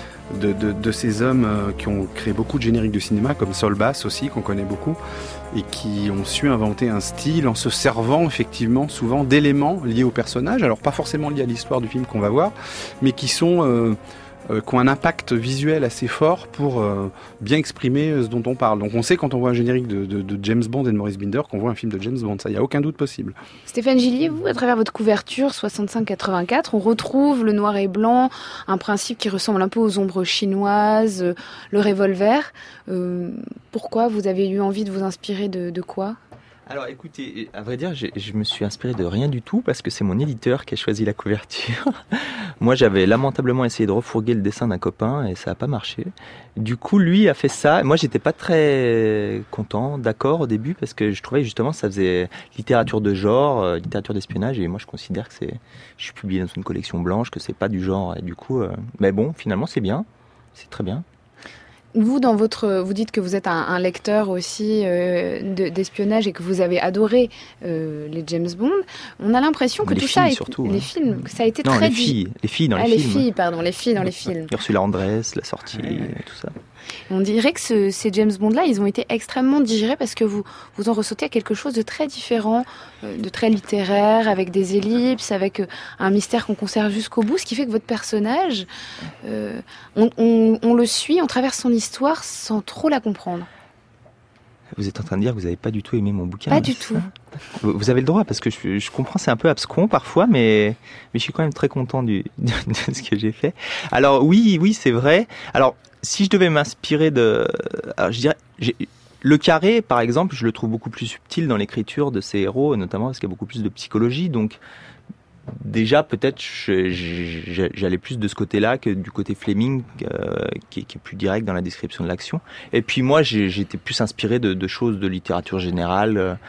de ces hommes qui ont créé beaucoup de génériques de cinéma, comme Saul Bass aussi, qu'on connaît beaucoup, et qui ont su inventer un style en se servant effectivement souvent d'éléments liés au personnage, alors pas forcément liés à l'histoire du film qu'on va voir, mais qui ont un impact visuel assez fort pour bien exprimer ce dont on parle. Donc on sait quand on voit un générique de James Bond et de Maurice Binder qu'on voit un film de James Bond, ça, il n'y a aucun doute possible. Stéphane Gillier, vous, à travers votre couverture 65-84, on retrouve le noir et blanc, un principe qui ressemble un peu aux ombres chinoises, le revolver. Pourquoi vous avez eu envie de vous inspirer de quoi ? Alors écoutez, à vrai dire, je me suis inspiré de rien du tout parce que c'est mon éditeur qui a choisi la couverture. Moi, j'avais lamentablement essayé de refourguer le dessin d'un copain et ça n'a pas marché. Du coup, lui a fait ça. Moi, j'étais pas très content, d'accord au début parce que je trouvais justement que ça faisait littérature de genre, littérature d'espionnage et moi, je considère que je suis publié dans une collection blanche, que c'est pas du genre et du coup, mais bon, finalement, c'est bien, c'est très bien. Vous, vous dites que vous êtes un lecteur aussi d'espionnage et que vous avez adoré les James Bond. On a l'impression que tout ça, les films, que ça a été très... Les filles dans les films. Ursula Andress, la sortie, tout ça. On dirait que ces James Bond-là, ils ont été extrêmement digérés parce que vous en ressentez à quelque chose de très différent, de très littéraire, avec des ellipses, avec un mystère qu'on conserve jusqu'au bout, ce qui fait que votre personnage, on le suit, on traverse son histoire sans trop la comprendre. Vous êtes en train de dire que vous n'avez pas du tout aimé mon bouquin? Pas du tout. Vous avez le droit, parce que je comprends, c'est un peu abscon parfois, mais je suis quand même très content de ce que j'ai fait. Alors oui, c'est vrai. Alors, si je devais m'inspirer alors, je dirais, le carré, par exemple, je le trouve beaucoup plus subtil dans l'écriture de ces héros, notamment parce qu'il y a beaucoup plus de psychologie. Donc, déjà, peut-être, j'allais plus de ce côté-là que du côté Fleming, qui est plus direct dans la description de l'action. Et puis moi, j'étais plus inspiré de choses de littérature générale.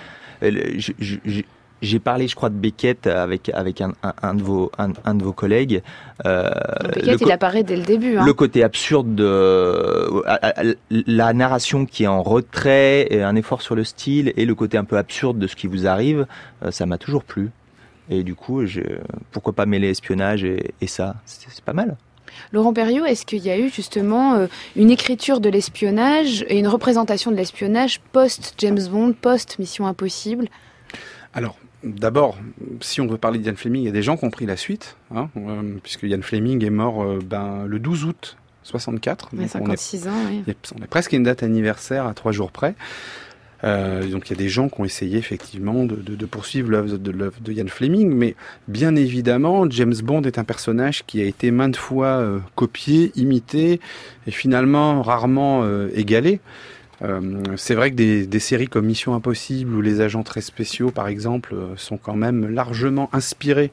J'ai parlé, je crois, de Beckett avec un de vos collègues. Beckett, il apparaît dès le début. Le côté absurde de la narration qui est en retrait, et un effort sur le style, et le côté un peu absurde de ce qui vous arrive, ça m'a toujours plu. Et du coup, pourquoi pas mêler espionnage et ça, c'est pas mal. Laurent Perriot, est-ce qu'il y a eu justement une écriture de l'espionnage et une représentation de l'espionnage post-James Bond, post-Mission Impossible ? Alors, d'abord, si on veut parler d'Ian Fleming, il y a des gens qui ont pris la suite, puisque Ian Fleming est mort le 12 août 64. Donc 56 ans, oui. On est presque à une date anniversaire à 3 jours près. Donc il y a des gens qui ont essayé effectivement de poursuivre l'œuvre de Ian Fleming, mais bien évidemment James Bond est un personnage qui a été maintes fois copié, imité et finalement rarement égalé. C'est vrai que des séries comme Mission Impossible ou Les Agents très spéciaux par exemple sont quand même largement inspirés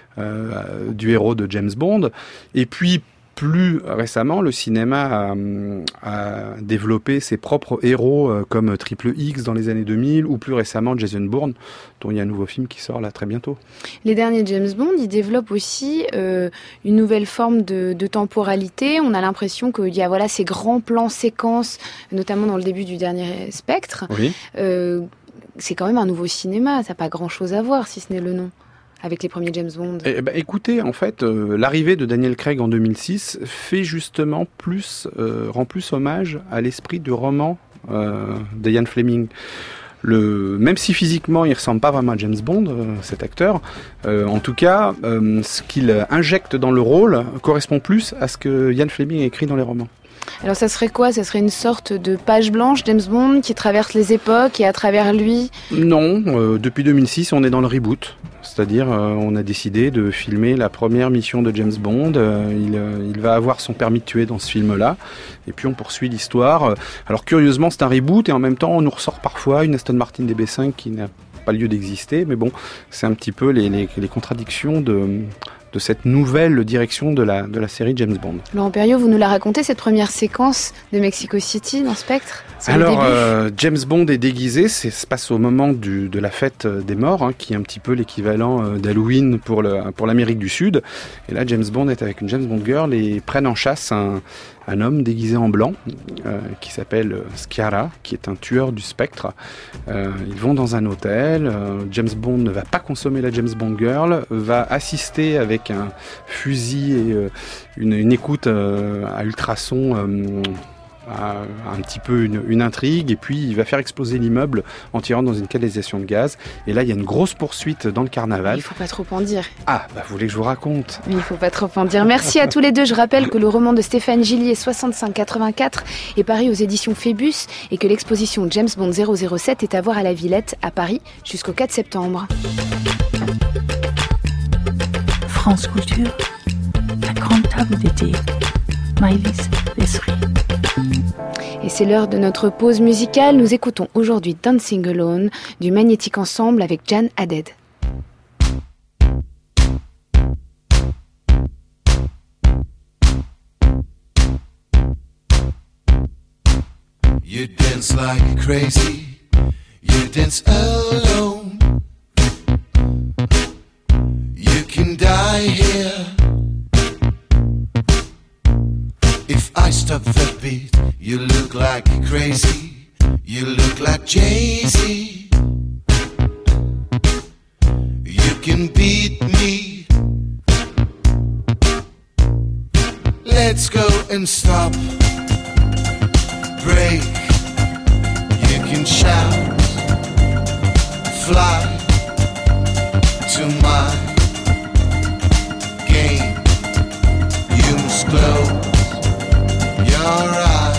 du héros de James Bond. Et puis plus récemment, le cinéma a développé ses propres héros comme Triple X dans les années 2000 ou plus récemment Jason Bourne, dont il y a un nouveau film qui sort là très bientôt. Les derniers James Bond, ils développent aussi une nouvelle forme de temporalité. On a l'impression qu'il y a ces grands plans séquences, notamment dans le début du dernier Spectre. Oui. C'est quand même un nouveau cinéma, ça n'a pas grand-chose à voir si ce n'est le nom. Avec les premiers James Bond. Écoutez, en fait, l'arrivée de Daniel Craig en 2006 fait justement rend plus hommage à l'esprit du roman de Ian Fleming. Même si physiquement il ressemble pas vraiment à James Bond, cet acteur, en tout cas, ce qu'il injecte dans le rôle correspond plus à ce que Ian Fleming a écrit dans les romans. Alors ça serait quoi ? Ça serait une sorte de page blanche James Bond qui traverse les époques et à travers lui ? Non, depuis 2006 on est dans le reboot. C'est-à-dire on a décidé de filmer la première mission de James Bond. Il va avoir son permis de tuer dans ce film-là. Et puis on poursuit l'histoire. Alors curieusement c'est un reboot et en même temps on nous ressort parfois une Aston Martin DB5 qui n'a pas lieu d'exister. Mais bon, c'est un petit peu les contradictions de cette nouvelle direction de la série James Bond. Laurent Perriot, vous nous la racontez, cette première séquence de Mexico City dans Spectre ? Alors, James Bond est déguisé, ça se passe au moment de la fête des morts, qui est un petit peu l'équivalent d'Halloween pour l'Amérique du Sud. Et là, James Bond est avec une James Bond girl et prennent en chasse un homme déguisé en blanc qui s'appelle Sciarra, qui est un tueur du spectre. Ils vont dans un hôtel. James Bond ne va pas consommer la James Bond girl, va assister avec un fusil et une écoute à ultrasons un petit peu une intrigue, et puis il va faire exploser l'immeuble en tirant dans une canalisation de gaz. Et là il y a une grosse poursuite dans le carnaval. Il faut pas trop en dire. Ah, vous voulez que je vous raconte ? Mais il faut pas trop en dire. Merci à tous les deux. Je rappelle que le roman de Stéphane Gillier 65-84 est paru aux éditions Phébus et que l'exposition James Bond 007 est à voir à la Villette à Paris jusqu'au 4 septembre. France Culture, la grande table d'été. Maëlys Lécery. Et c'est l'heure de notre pause musicale. Nous écoutons aujourd'hui Dancing Alone du Magnétique Ensemble avec Jan Haddad. You dance like crazy, you dance alone. You can die here if I I stop the beat, you look like crazy. You look like Jay-Z. You can beat me. Let's go and stop. Break. You can shout. Fly to my game. You must close your eyes.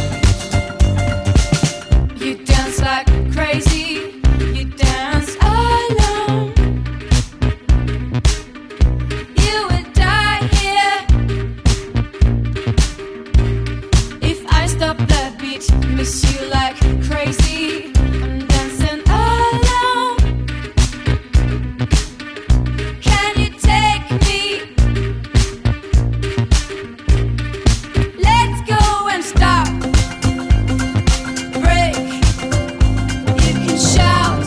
You dance like crazy, you dance alone. You will die here if I stop the beat. Miss you like crazy, I'm dancing alone. Can you take me? Let's go and stop. Break. You can shout.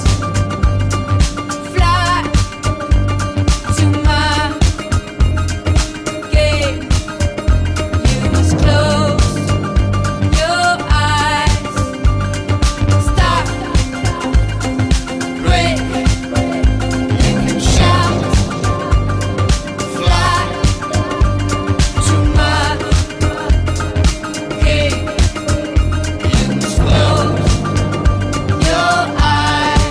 Fly to my game. You must close your eyes. Stop. Break. You can shout. Fly to my game. You must close your eyes.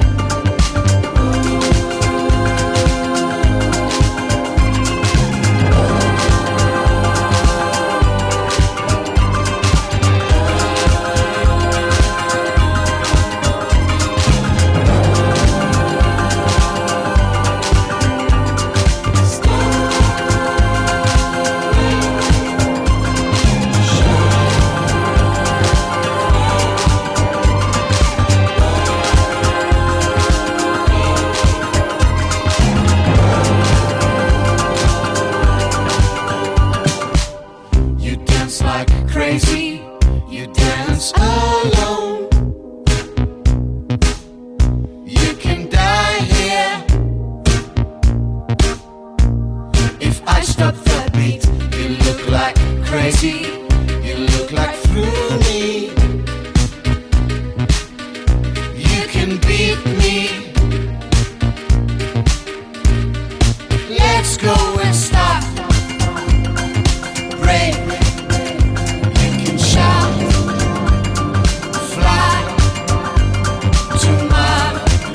You dance like crazy. You dance alone. You can die here if I stop the beat. You look like crazy. You look like through me. You can beat me. Let's go and stop. Break. You can shout. Fly to my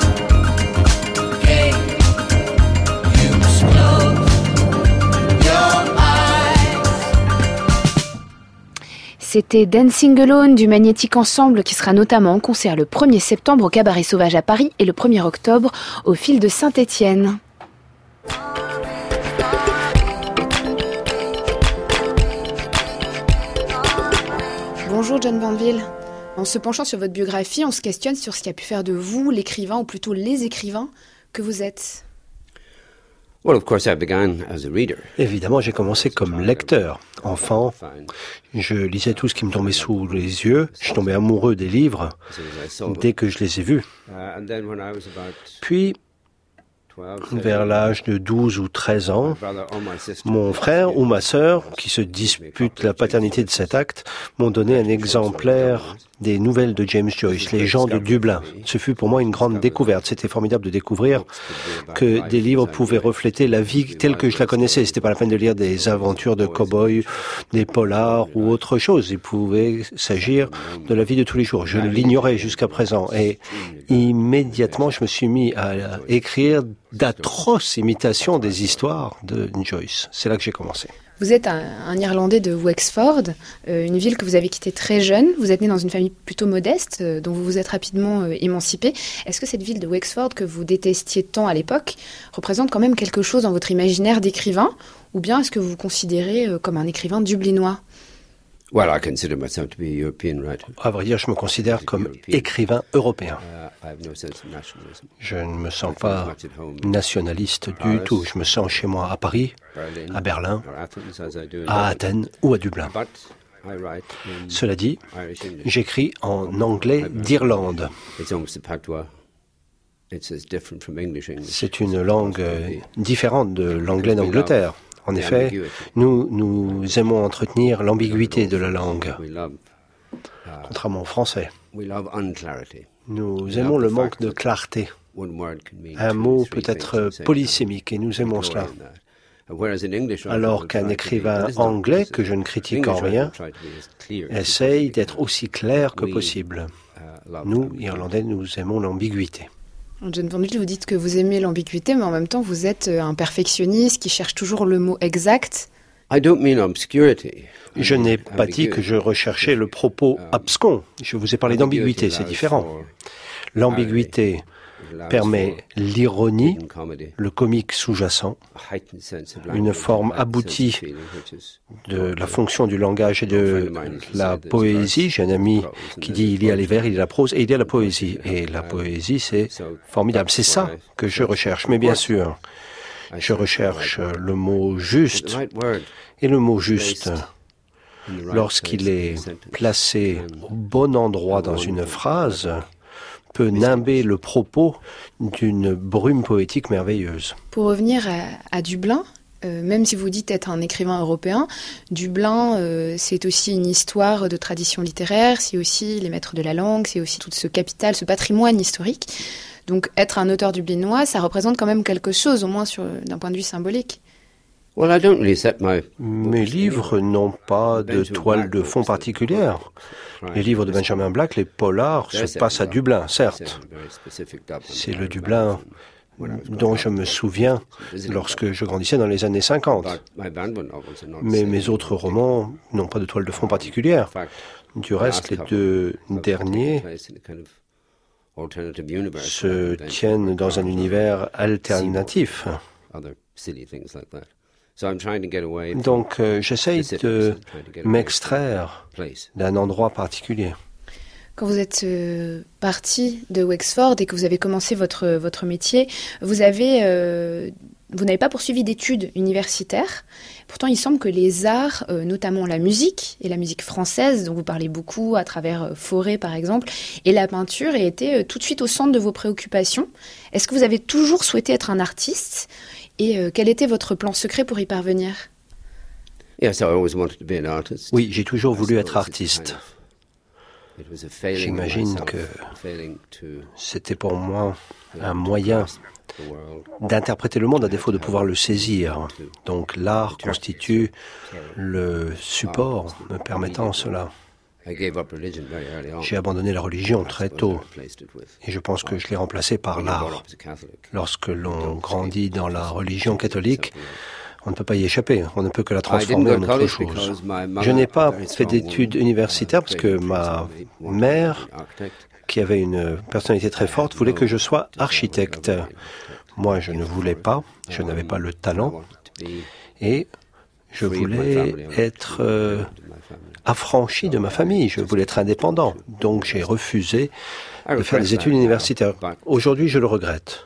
game. You must close your eyes. C'était Dancing Alone du Magnétique Ensemble qui sera notamment en concert le 1er septembre au Cabaret Sauvage à Paris et le 1er octobre au Fil de Saint-Étienne. Bonjour John Banville. En se penchant sur votre biographie, on se questionne sur ce qui a pu faire de vous l'écrivain, ou plutôt les écrivains que vous êtes. Évidemment, j'ai commencé comme lecteur. Enfant, je lisais tout ce qui me tombait sous les yeux. Je tombais amoureux des livres dès que je les ai vus. Puis, vers l'âge de 12 ou 13 ans, mon frère ou ma sœur, qui se disputent la paternité de cet acte, m'ont donné un exemplaire des nouvelles de James Joyce, Les gens de Dublin. Ce fut pour moi une grande découverte. C'était formidable de découvrir que des livres pouvaient refléter la vie telle que je la connaissais. C'était pas la peine de lire des aventures de cow-boys, des polars ou autre chose. Il pouvait s'agir de la vie de tous les jours. Je l'ignorais jusqu'à présent et immédiatement je me suis mis à écrire d'atroces imitations des histoires de Joyce. C'est là que j'ai commencé. Vous êtes un Irlandais de Wexford, une ville que vous avez quittée très jeune. Vous êtes né dans une famille plutôt modeste, dont vous vous êtes rapidement émancipé. Est-ce que cette ville de Wexford, que vous détestiez tant à l'époque, représente quand même quelque chose dans votre imaginaire d'écrivain? Ou bien est-ce que vous vous considérez comme un écrivain dublinois? À vrai dire, je me considère comme écrivain européen. Je ne me sens pas nationaliste du tout. Je me sens chez moi à Paris, à Berlin, à Athènes ou à Dublin. Cela dit, j'écris en anglais d'Irlande. C'est une langue différente de l'anglais d'Angleterre. En effet, nous aimons entretenir l'ambiguïté de la langue, contrairement au français. Nous aimons le manque de clarté. Un mot peut être polysémique et nous aimons cela. Alors qu'un écrivain anglais, que je ne critique en rien, essaye d'être aussi clair que possible. Nous, Irlandais, nous aimons l'ambiguïté. John Vandeville, vous dites que vous aimez l'ambiguïté, mais en même temps, vous êtes un perfectionniste qui cherche toujours le mot exact. Je n'ai pas dit que je recherchais le propos abscon. Je vous ai parlé d'ambiguïté, c'est différent. L'ambiguïté permet l'ironie, le comique sous-jacent, une forme aboutie de la fonction du langage et de la poésie. J'ai un ami qui dit il y a les vers, il y a la prose et il y a la poésie. Et la poésie, c'est formidable. C'est ça que je recherche. Mais bien sûr, je recherche le mot juste. Et le mot juste, lorsqu'il est placé au bon endroit dans une phrase, peut nimber le propos d'une brume poétique merveilleuse. Pour revenir à Dublin, même si vous dites être un écrivain européen, Dublin, c'est aussi une histoire de tradition littéraire, c'est aussi les maîtres de la langue, c'est aussi tout ce capital, ce patrimoine historique. Donc être un auteur dublinois, ça représente quand même quelque chose, au moins d'un point de vue symbolique. Mes livres n'ont pas de toile de fond particulière. Les livres de Benjamin Black, les polars, se passent à Dublin, certes. C'est le Dublin dont je me souviens lorsque je grandissais dans les années 50. Mais mes autres romans n'ont pas de toile de fond particulière. Du reste, les deux derniers se tiennent dans un univers alternatif. Donc, j'essaye de m'extraire d'un endroit particulier. Quand vous êtes parti de Wexford et que vous avez commencé votre métier, vous n'avez pas poursuivi d'études universitaires. Pourtant, il semble que les arts, notamment la musique et la musique française, dont vous parlez beaucoup à travers Fauré par exemple, et la peinture, aient été tout de suite au centre de vos préoccupations. Est-ce que vous avez toujours souhaité être un artiste ? Et quel était votre plan secret pour y parvenir ? Oui, j'ai toujours voulu être artiste. J'imagine que c'était pour moi un moyen d'interpréter le monde à défaut de pouvoir le saisir. Donc l'art constitue le support me permettant cela. J'ai abandonné la religion très tôt et je pense que je l'ai remplacée par l'art. Lorsque l'on grandit dans la religion catholique, on ne peut pas y échapper, on ne peut que la transformer en autre chose. Je n'ai pas fait d'études universitaires parce que ma mère, qui avait une personnalité très forte, voulait que je sois architecte. Moi, je ne voulais pas, je n'avais pas le talent et je voulais être affranchi de ma famille, je voulais être indépendant. Donc j'ai refusé de faire des études universitaires. Aujourd'hui, je le regrette.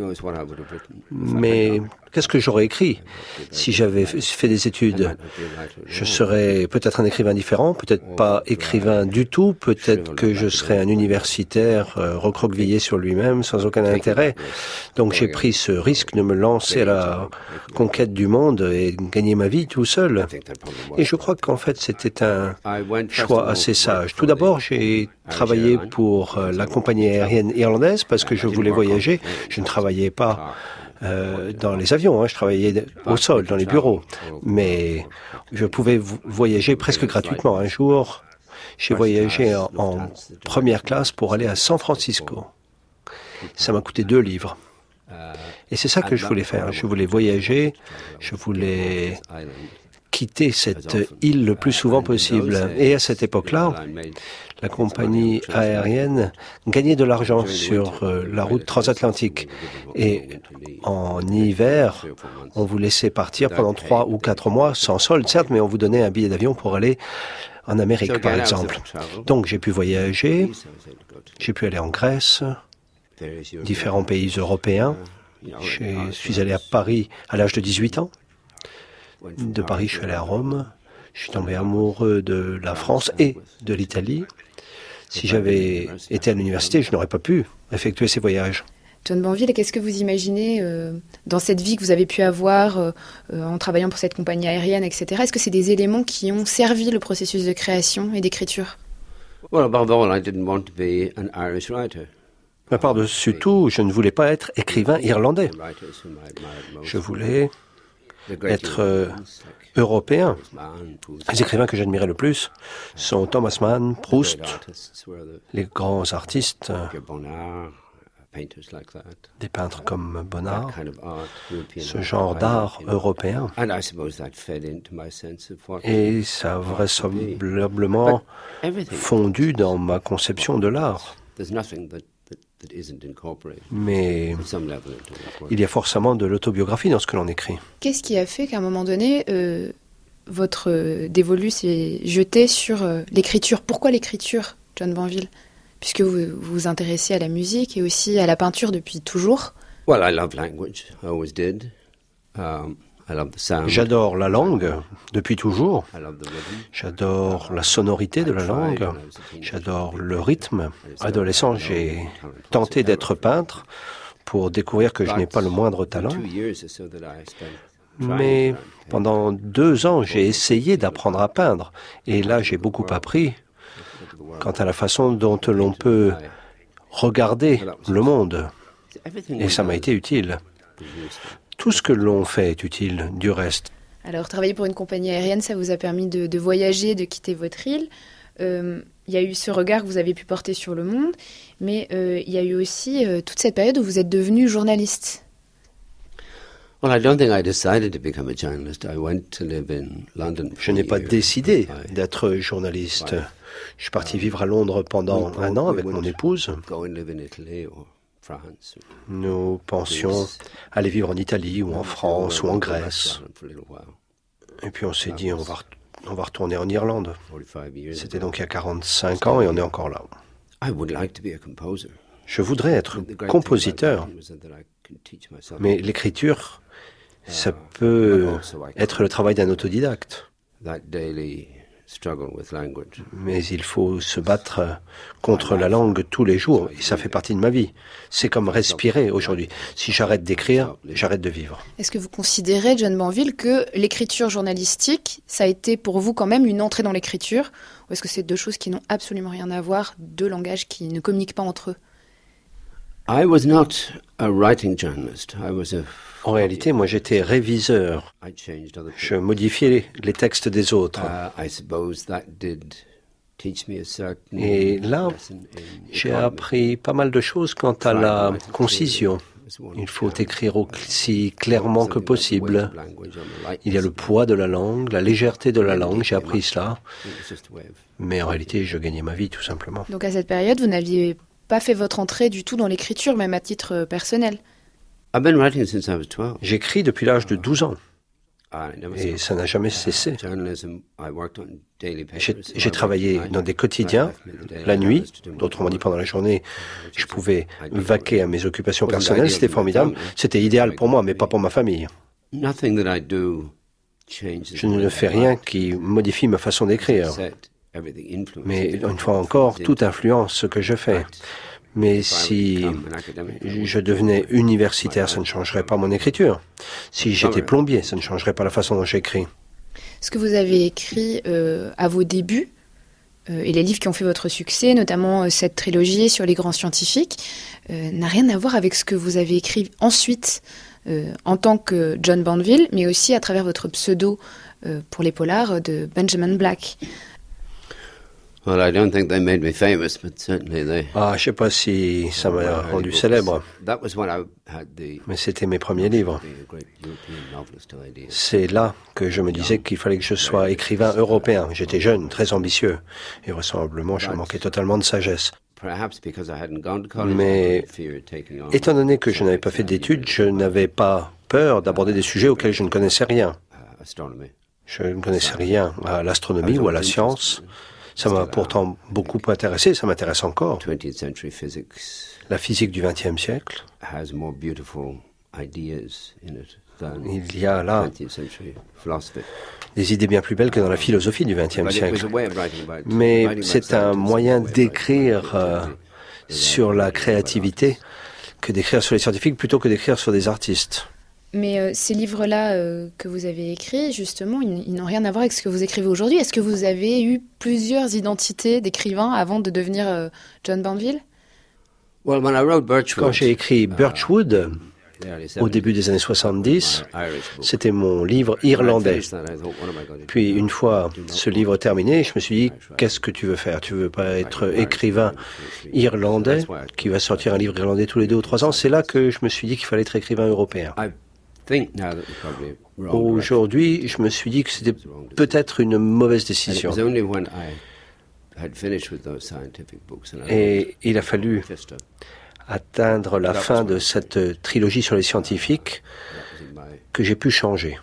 Mais qu'est-ce que j'aurais écrit si j'avais fait des études? Je serais peut-être un écrivain différent, peut-être pas écrivain du tout, peut-être que je serais un universitaire recroquevillé sur lui-même sans aucun intérêt. Donc j'ai pris ce risque de me lancer à la conquête du monde et gagner ma vie tout seul. Et je crois qu'en fait c'était un choix assez sage. Tout d'abord, j'ai travaillé pour la compagnie aérienne irlandaise parce que je voulais voyager. Je ne travaillais pas dans les avions, je travaillais au sol, dans les bureaux. Mais je pouvais voyager presque gratuitement. Un jour, j'ai voyagé en première classe pour aller à San Francisco. Ça m'a coûté 2 livres. Et c'est ça que je voulais faire. Je voulais voyager, je voulais quitter cette île le plus souvent possible. Et à cette époque-là, la compagnie aérienne gagnait de l'argent sur la route transatlantique. Et en hiver, on vous laissait partir pendant 3 ou 4 mois, sans solde certes, mais on vous donnait un billet d'avion pour aller en Amérique, par exemple. Donc j'ai pu voyager, j'ai pu aller en Grèce, différents pays européens. Je suis allé à Paris à l'âge de 18 ans. De Paris, je suis allé à Rome. Je suis tombé amoureux de la France et de l'Italie. Si j'avais été à l'université, je n'aurais pas pu effectuer ces voyages. John Banville, qu'est-ce que vous imaginez dans cette vie que vous avez pu avoir en travaillant pour cette compagnie aérienne, etc. Est-ce que c'est des éléments qui ont servi le processus de création et d'écriture? Well, above all, I didn't want to be an Irish writer. Mais par-dessus tout, je ne voulais pas être écrivain irlandais. Je voulais être européen. Les écrivains que j'admirais le plus sont Thomas Mann, Proust, les grands artistes, des peintres comme Bonnard, ce genre d'art européen. Et ça a vraisemblablement fondu dans ma conception de l'art. Mais il y a forcément de l'autobiographie dans ce que l'on écrit. Qu'est-ce qui a fait qu'à un moment donné, votre dévolu s'est jeté sur l'écriture? Pourquoi l'écriture, John Banville? Puisque vous vous intéressez à la musique et aussi à la peinture depuis toujours. Well, I love language. I always did. J'adore la langue depuis toujours. J'adore la sonorité de la langue. J'adore le rythme. Adolescent, j'ai tenté d'être peintre pour découvrir que je n'ai pas le moindre talent. Mais pendant 2 ans, j'ai essayé d'apprendre à peindre. Et là, j'ai beaucoup appris quant à la façon dont l'on peut regarder le monde. Et ça m'a été utile. Tout ce que l'on fait est utile, du reste. Alors, travailler pour une compagnie aérienne, ça vous a permis de voyager, de quitter votre île. Il y a eu ce regard que vous avez pu porter sur le monde, mais il y a eu aussi toute cette période où vous êtes devenu journaliste. Je n'ai pas décidé d'être journaliste. Je suis parti vivre à Londres pendant 1 an avec mon épouse. Nous pensions aller vivre en Italie ou en France ou en Grèce. Et puis on s'est dit, on va retourner en Irlande. C'était donc il y a 45 ans et on est encore là. Je voudrais être compositeur, mais l'écriture, ça peut être le travail d'un autodidacte. Mais il faut se battre contre la langue tous les jours, et ça fait partie de ma vie. C'est comme respirer aujourd'hui. Si j'arrête d'écrire, j'arrête de vivre. Est-ce que vous considérez, John Banville, que l'écriture journalistique, ça a été pour vous quand même une entrée dans l'écriture, ou est-ce que c'est 2 choses qui n'ont absolument rien à voir, 2 langages qui ne communiquent pas entre eux? En réalité, moi j'étais réviseur. Je modifiais les textes des autres. Et là, j'ai appris pas mal de choses quant à la concision. Il faut écrire aussi clairement que possible. Il y a le poids de la langue, la légèreté de la langue, j'ai appris cela. Mais en réalité, je gagnais ma vie tout simplement. Donc à cette période, vous n'aviez pas fait votre entrée du tout dans l'écriture, même à titre personnel? J'écris depuis l'âge de 12 ans. Et ça n'a jamais cessé. J'ai travaillé dans des quotidiens, la nuit, autrement dit pendant la journée, je pouvais vaquer à mes occupations personnelles, c'était formidable. C'était idéal pour moi, mais pas pour ma famille. Je ne fais rien qui modifie ma façon d'écrire. Mais une fois encore, tout influence ce que je fais. Mais si je devenais universitaire, ça ne changerait pas mon écriture. Si j'étais plombier, ça ne changerait pas la façon dont j'écris. Ce que vous avez écrit à vos débuts, et les livres qui ont fait votre succès, notamment cette trilogie sur les grands scientifiques, n'a rien à voir avec ce que vous avez écrit ensuite en tant que John Banville, mais aussi à travers votre pseudo pour les polars de Benjamin Black. Je sais pas si ça m'a rendu célèbre. Mais c'était mes premiers livres. C'est là que je me disais qu'il fallait que je sois écrivain européen. J'étais jeune, très ambitieux. Et vraisemblablement, je manquais totalement de sagesse. Mais étant donné que je n'avais pas fait d'études, je n'avais pas peur d'aborder des sujets auxquels je ne connaissais rien. Je ne connaissais rien à l'astronomie ou à la science. Ça m'a pourtant beaucoup intéressé, ça m'intéresse encore. La physique du XXe siècle. Il y a là des idées bien plus belles que dans la philosophie du XXe siècle. Mais c'est un moyen d'écrire sur la créativité que d'écrire sur les scientifiques plutôt que d'écrire sur des artistes. Mais ces livres-là que vous avez écrits, justement, ils n'ont rien à voir avec ce que vous écrivez aujourd'hui. Est-ce que vous avez eu plusieurs identités d'écrivains avant de devenir John Banville? Quand j'ai écrit Birchwood, au début des années 70, c'était mon livre irlandais. Puis une fois ce livre terminé, je me suis dit, qu'est-ce que tu veux faire? Tu veux pas être écrivain irlandais qui va sortir un livre irlandais tous les 2 ou 3 ans? C'est là que je me suis dit qu'il fallait être écrivain européen. Aujourd'hui, je me suis dit que c'était peut-être une mauvaise décision. Et il a fallu atteindre la fin de cette trilogie sur les scientifiques que j'ai pu changer.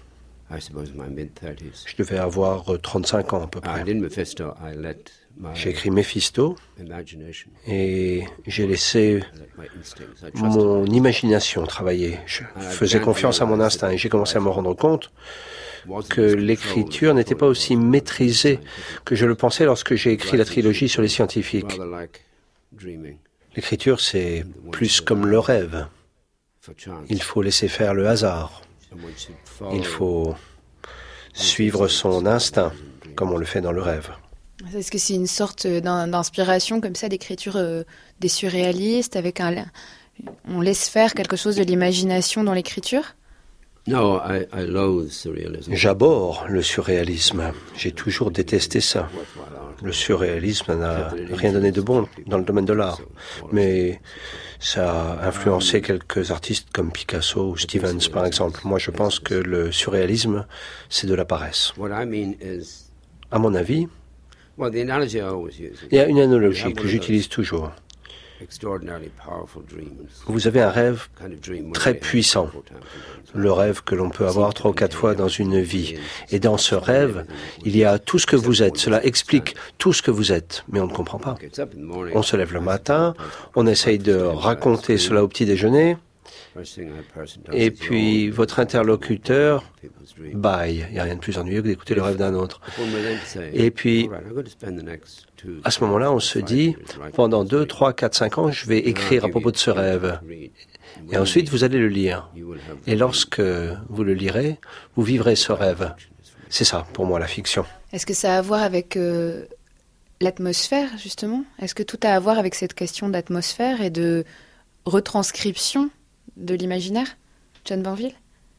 Je devais avoir 35 ans à peu près. J'ai écrit Mephisto et j'ai laissé mon imagination travailler. Je faisais confiance à mon instinct et j'ai commencé à me rendre compte que l'écriture n'était pas aussi maîtrisée que je le pensais lorsque j'ai écrit la trilogie sur les scientifiques. L'écriture, c'est plus comme le rêve. Il faut laisser faire le hasard. Il faut suivre son instinct, comme on le fait dans le rêve. Est-ce que c'est une sorte d'inspiration comme ça d'écriture des surréalistes avec on laisse faire quelque chose de l'imagination dans l'écriture? J'abhorre le surréalisme. J'ai toujours détesté ça. Le surréalisme n'a rien donné de bon dans le domaine de l'art. Mais ça a influencé quelques artistes comme Picasso ou Stevens, par exemple. Moi, je pense que le surréalisme, c'est de la paresse. À mon avis, il y a une analogie que j'utilise toujours. Vous avez un rêve très puissant, le rêve que l'on peut avoir 3 ou 4 fois dans une vie. Et dans ce rêve, il y a tout ce que vous êtes. Cela explique tout ce que vous êtes, mais on ne comprend pas. On se lève le matin, on essaye de raconter cela au petit déjeuner, et puis votre interlocuteur bâille. Il n'y a rien de plus ennuyeux que d'écouter le rêve d'un autre. Et puis, à ce moment-là, on se dit, pendant 2, 3, 4, 5 ans, je vais écrire à propos de ce rêve. Et ensuite, vous allez le lire. Et lorsque vous le lirez, vous vivrez ce rêve. C'est ça, pour moi, la fiction. Est-ce que ça a à voir avec l'atmosphère, justement? Est-ce que tout a à voir avec cette question d'atmosphère et de retranscription de l'imaginaire, John Banville?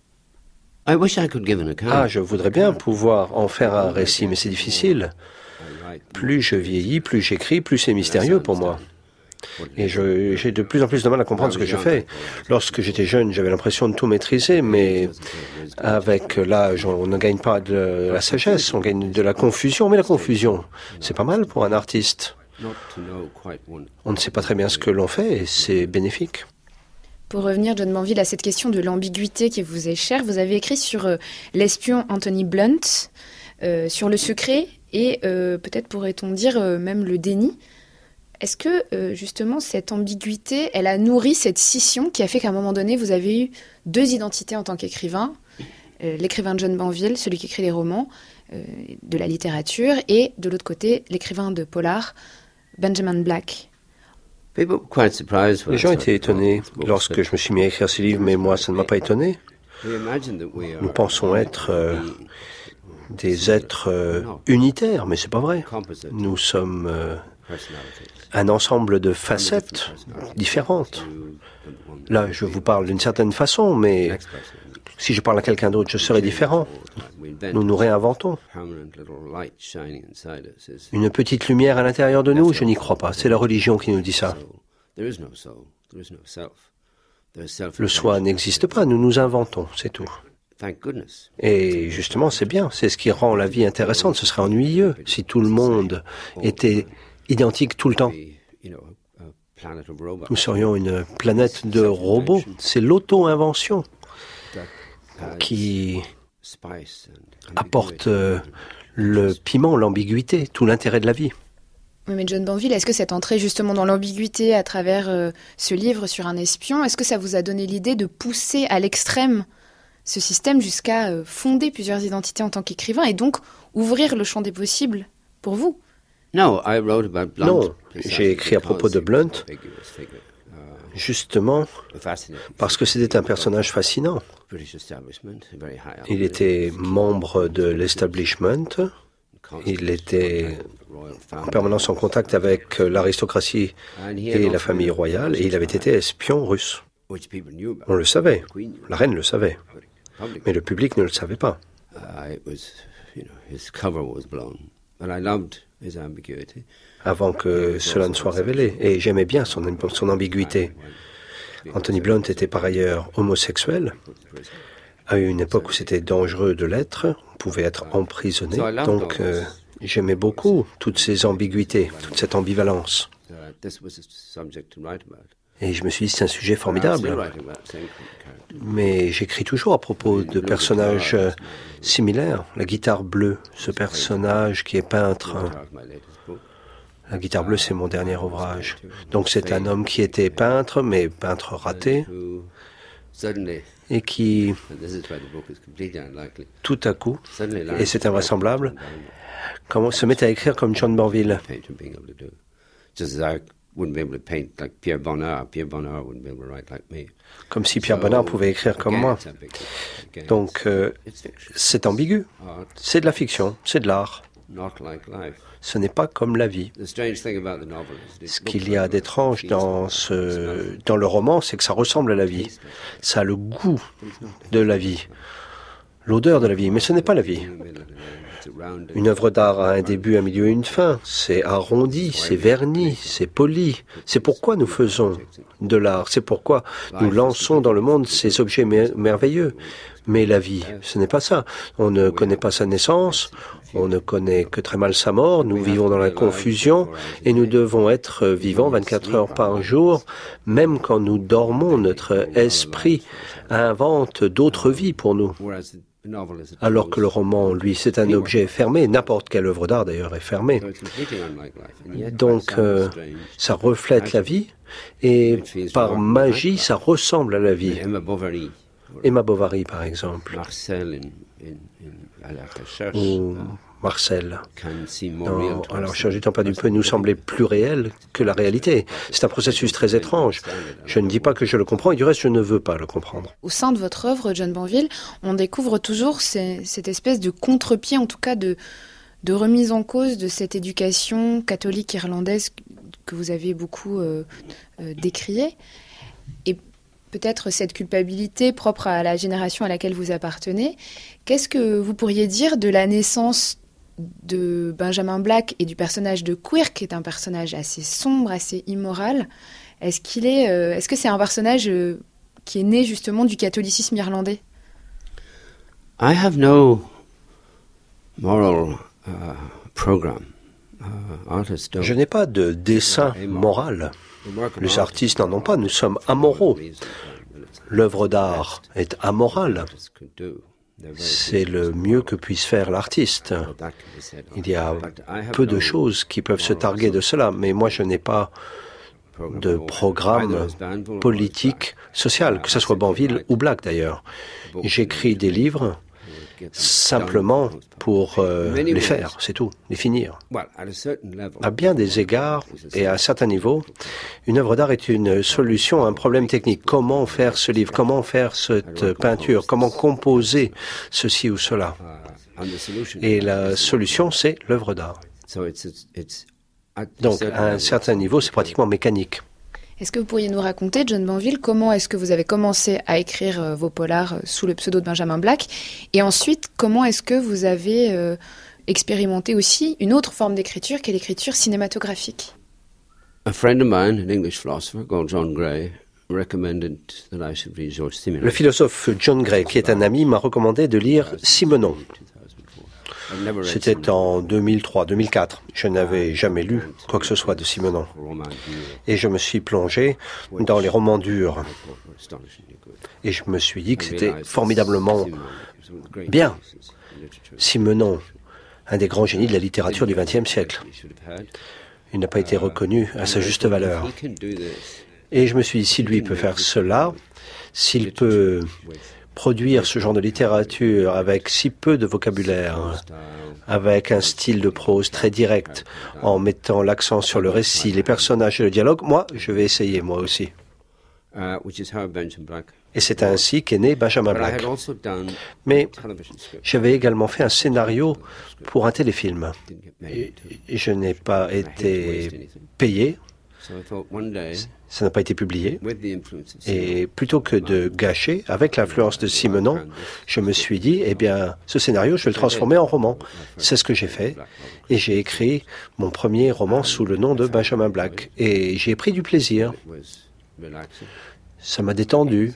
Je voudrais bien pouvoir en faire un récit, mais c'est difficile. Plus je vieillis, plus j'écris, plus c'est mystérieux pour moi. Et j'ai de plus en plus de mal à comprendre ce que je fais. Lorsque j'étais jeune, j'avais l'impression de tout maîtriser, mais avec l'âge, on ne gagne pas de la sagesse, on gagne de la confusion. Mais la confusion, c'est pas mal pour un artiste. On ne sait pas très bien ce que l'on fait et c'est bénéfique. Pour revenir, John Banville, à cette question de l'ambiguïté qui vous est chère, vous avez écrit sur l'espion Anthony Blunt, sur le secret et peut-être pourrait-on dire même le déni. Est-ce que justement cette ambiguïté, elle a nourri cette scission qui a fait qu'à un moment donné, vous avez eu 2 identités en tant qu'écrivain, l'écrivain John Banville, celui qui écrit les romans, de la littérature, et de l'autre côté, l'écrivain de polar, Benjamin Black? Les gens étaient étonnés lorsque je me suis mis à écrire ces livres, mais moi, ça ne m'a pas étonné. Nous pensons être des êtres unitaires, mais c'est pas vrai. Nous sommes un ensemble de facettes différentes. Là, je vous parle d'une certaine façon, mais si je parle à quelqu'un d'autre, je serai différent. Nous nous réinventons. Une petite lumière à l'intérieur de nous, je n'y crois pas. C'est la religion qui nous dit ça. Le soi n'existe pas, nous nous inventons, c'est tout. Et justement, c'est bien, c'est ce qui rend la vie intéressante. Ce serait ennuyeux si tout le monde était identique tout le temps. Nous serions une planète de robots. C'est l'auto-invention qui apporte le piment, l'ambiguïté, tout l'intérêt de la vie. Oui, mais John Banville, est-ce que cette entrée justement dans l'ambiguïté à travers ce livre sur un espion, est-ce que ça vous a donné l'idée de pousser à l'extrême ce système jusqu'à fonder plusieurs identités en tant qu'écrivain et donc ouvrir le champ des possibles pour vous? Non, j'ai écrit à propos de Blunt Justement, parce que c'était un personnage fascinant. Il était membre de l'establishment, il était en permanence en contact avec l'aristocratie et la famille royale, et il avait été espion russe. On le savait, la reine le savait, mais le public ne le savait pas. Avant que cela ne soit révélé, et j'aimais bien son ambiguïté. Anthony Blunt était par ailleurs homosexuel, à une époque où c'était dangereux de l'être, on pouvait être emprisonné, donc j'aimais beaucoup toutes ces ambiguïtés, toute cette ambivalence. Et je me suis dit, c'est un sujet formidable. Mais j'écris toujours à propos de personnages similaires. La guitare bleue, ce personnage qui est peintre. La guitare bleue, c'est mon dernier ouvrage. Donc c'est un homme qui était peintre, mais peintre raté, et qui, tout à coup, et c'est invraisemblable, se met à écrire comme John Banville. Comme si Pierre Bonnard pouvait écrire comme moi. Donc, c'est ambigu. C'est de la fiction, c'est de l'art. Ce n'est pas comme la vie. Ce qu'il y a d'étrange dans le roman, c'est que ça ressemble à la vie. Ça a le goût de la vie, l'odeur de la vie, mais ce n'est pas la vie. Une œuvre d'art a un début, un milieu et une fin. C'est arrondi, c'est verni, c'est poli. C'est pourquoi nous faisons de l'art. C'est pourquoi nous lançons dans le monde ces objets merveilleux. Mais la vie, ce n'est pas ça. On ne connaît pas sa naissance, on ne connaît que très mal sa mort, nous vivons dans la confusion et nous devons être vivants 24 heures par jour. Même quand nous dormons, notre esprit invente d'autres vies pour nous. Alors que le roman, lui, c'est un objet fermé. N'importe quelle œuvre d'art, d'ailleurs, est fermée. Donc, ça reflète la vie et par magie, ça ressemble à la vie. Emma Bovary, par exemple. Ou Marcel. À la recherche du temps perdu peut nous sembler plus réel que la réalité. C'est un processus très étrange. Je ne dis pas que je le comprends, et du reste, je ne veux pas le comprendre. Au sein de votre œuvre, John Banville, on découvre toujours cette espèce de contre-pied, en tout cas de remise en cause de cette éducation catholique irlandaise que vous avez beaucoup décriée. Et peut-être cette culpabilité propre à la génération à laquelle vous appartenez. Qu'est-ce que vous pourriez dire de la naissance de Benjamin Black et du personnage de Quirk, qui est un personnage assez sombre, assez immoral? Est-ce que c'est un personnage qui est né justement du catholicisme irlandais? I have no moral program. Je n'ai pas de dessin moral. Les artistes n'en ont pas, nous sommes amoraux. L'œuvre d'art est amorale. C'est le mieux que puisse faire l'artiste. Il y a peu de choses qui peuvent se targuer de cela, mais moi je n'ai pas de programme politique, social, que ce soit Banville ou Black d'ailleurs. J'écris des livres simplement pour les faire, c'est tout, les finir. À bien des égards et à un certain niveau, une œuvre d'art est une solution à un problème technique. Comment faire ce livre? Comment faire cette peinture? Comment composer ceci ou cela? Et la solution, c'est l'œuvre d'art. Donc, à un certain niveau, c'est pratiquement mécanique. Est-ce que vous pourriez nous raconter, John Banville, comment est-ce que vous avez commencé à écrire vos polars sous le pseudo de Benjamin Black? Et ensuite, comment est-ce que vous avez expérimenté aussi une autre forme d'écriture, qui est l'écriture cinématographique? A friend of mine, an English philosopher called John Gray, recommended that I should read George Simenon. Le philosophe John Gray, qui est un ami, m'a recommandé de lire Simenon. C'était en 2003-2004. Je n'avais jamais lu quoi que ce soit de Simenon. Et je me suis plongé dans les romans durs. Et je me suis dit que c'était formidablement bien. Simenon, un des grands génies de la littérature du XXe siècle. Il n'a pas été reconnu à sa juste valeur. Et je me suis dit, si lui peut faire cela, s'il peut produire ce genre de littérature avec si peu de vocabulaire, avec un style de prose très direct, en mettant l'accent sur le récit, les personnages et le dialogue, moi, je vais essayer, moi aussi. Et c'est ainsi qu'est né Benjamin Black. Mais j'avais également fait un scénario pour un téléfilm. Et je n'ai pas été payé. Ça n'a pas été publié. Et plutôt que de gâcher, avec l'influence de Simenon, je me suis dit, eh bien, ce scénario, je vais le transformer en roman. C'est ce que j'ai fait. Et j'ai écrit mon premier roman sous le nom de Benjamin Black. Et j'ai pris du plaisir. Ça m'a détendu.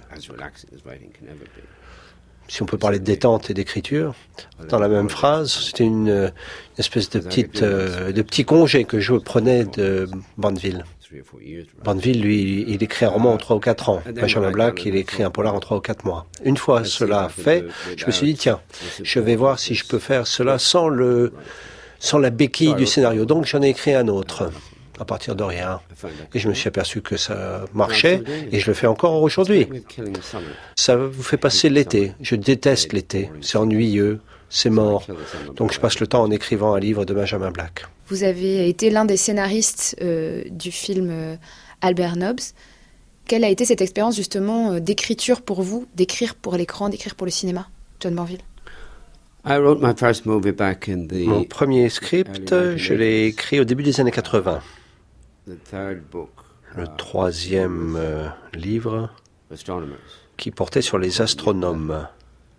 Si on peut parler de détente et d'écriture, dans la même phrase, c'était une espèce de petit congé que je prenais de Bonneville. Bonneville, lui, il écrit un roman en 3 ou 4 ans. Benjamin Black, il écrit un polar en 3 ou 4 mois. Une fois cela fait, je me suis dit, tiens, je vais voir si je peux faire cela sans la béquille du scénario. Donc j'en ai écrit un autre, à partir de rien. Et je me suis aperçu que ça marchait, et je le fais encore aujourd'hui. Ça vous fait passer l'été. Je déteste l'été. C'est ennuyeux, c'est mort. Donc je passe le temps en écrivant un livre de Benjamin Black. Vous avez été l'un des scénaristes du film Albert Nobbs. Quelle a été cette expérience justement d'écriture pour vous, d'écrire pour l'écran, d'écrire pour le cinéma, John Banville? Mon premier script, je l'ai écrit au début des années 80. Le 3e livre qui portait sur les astronomes.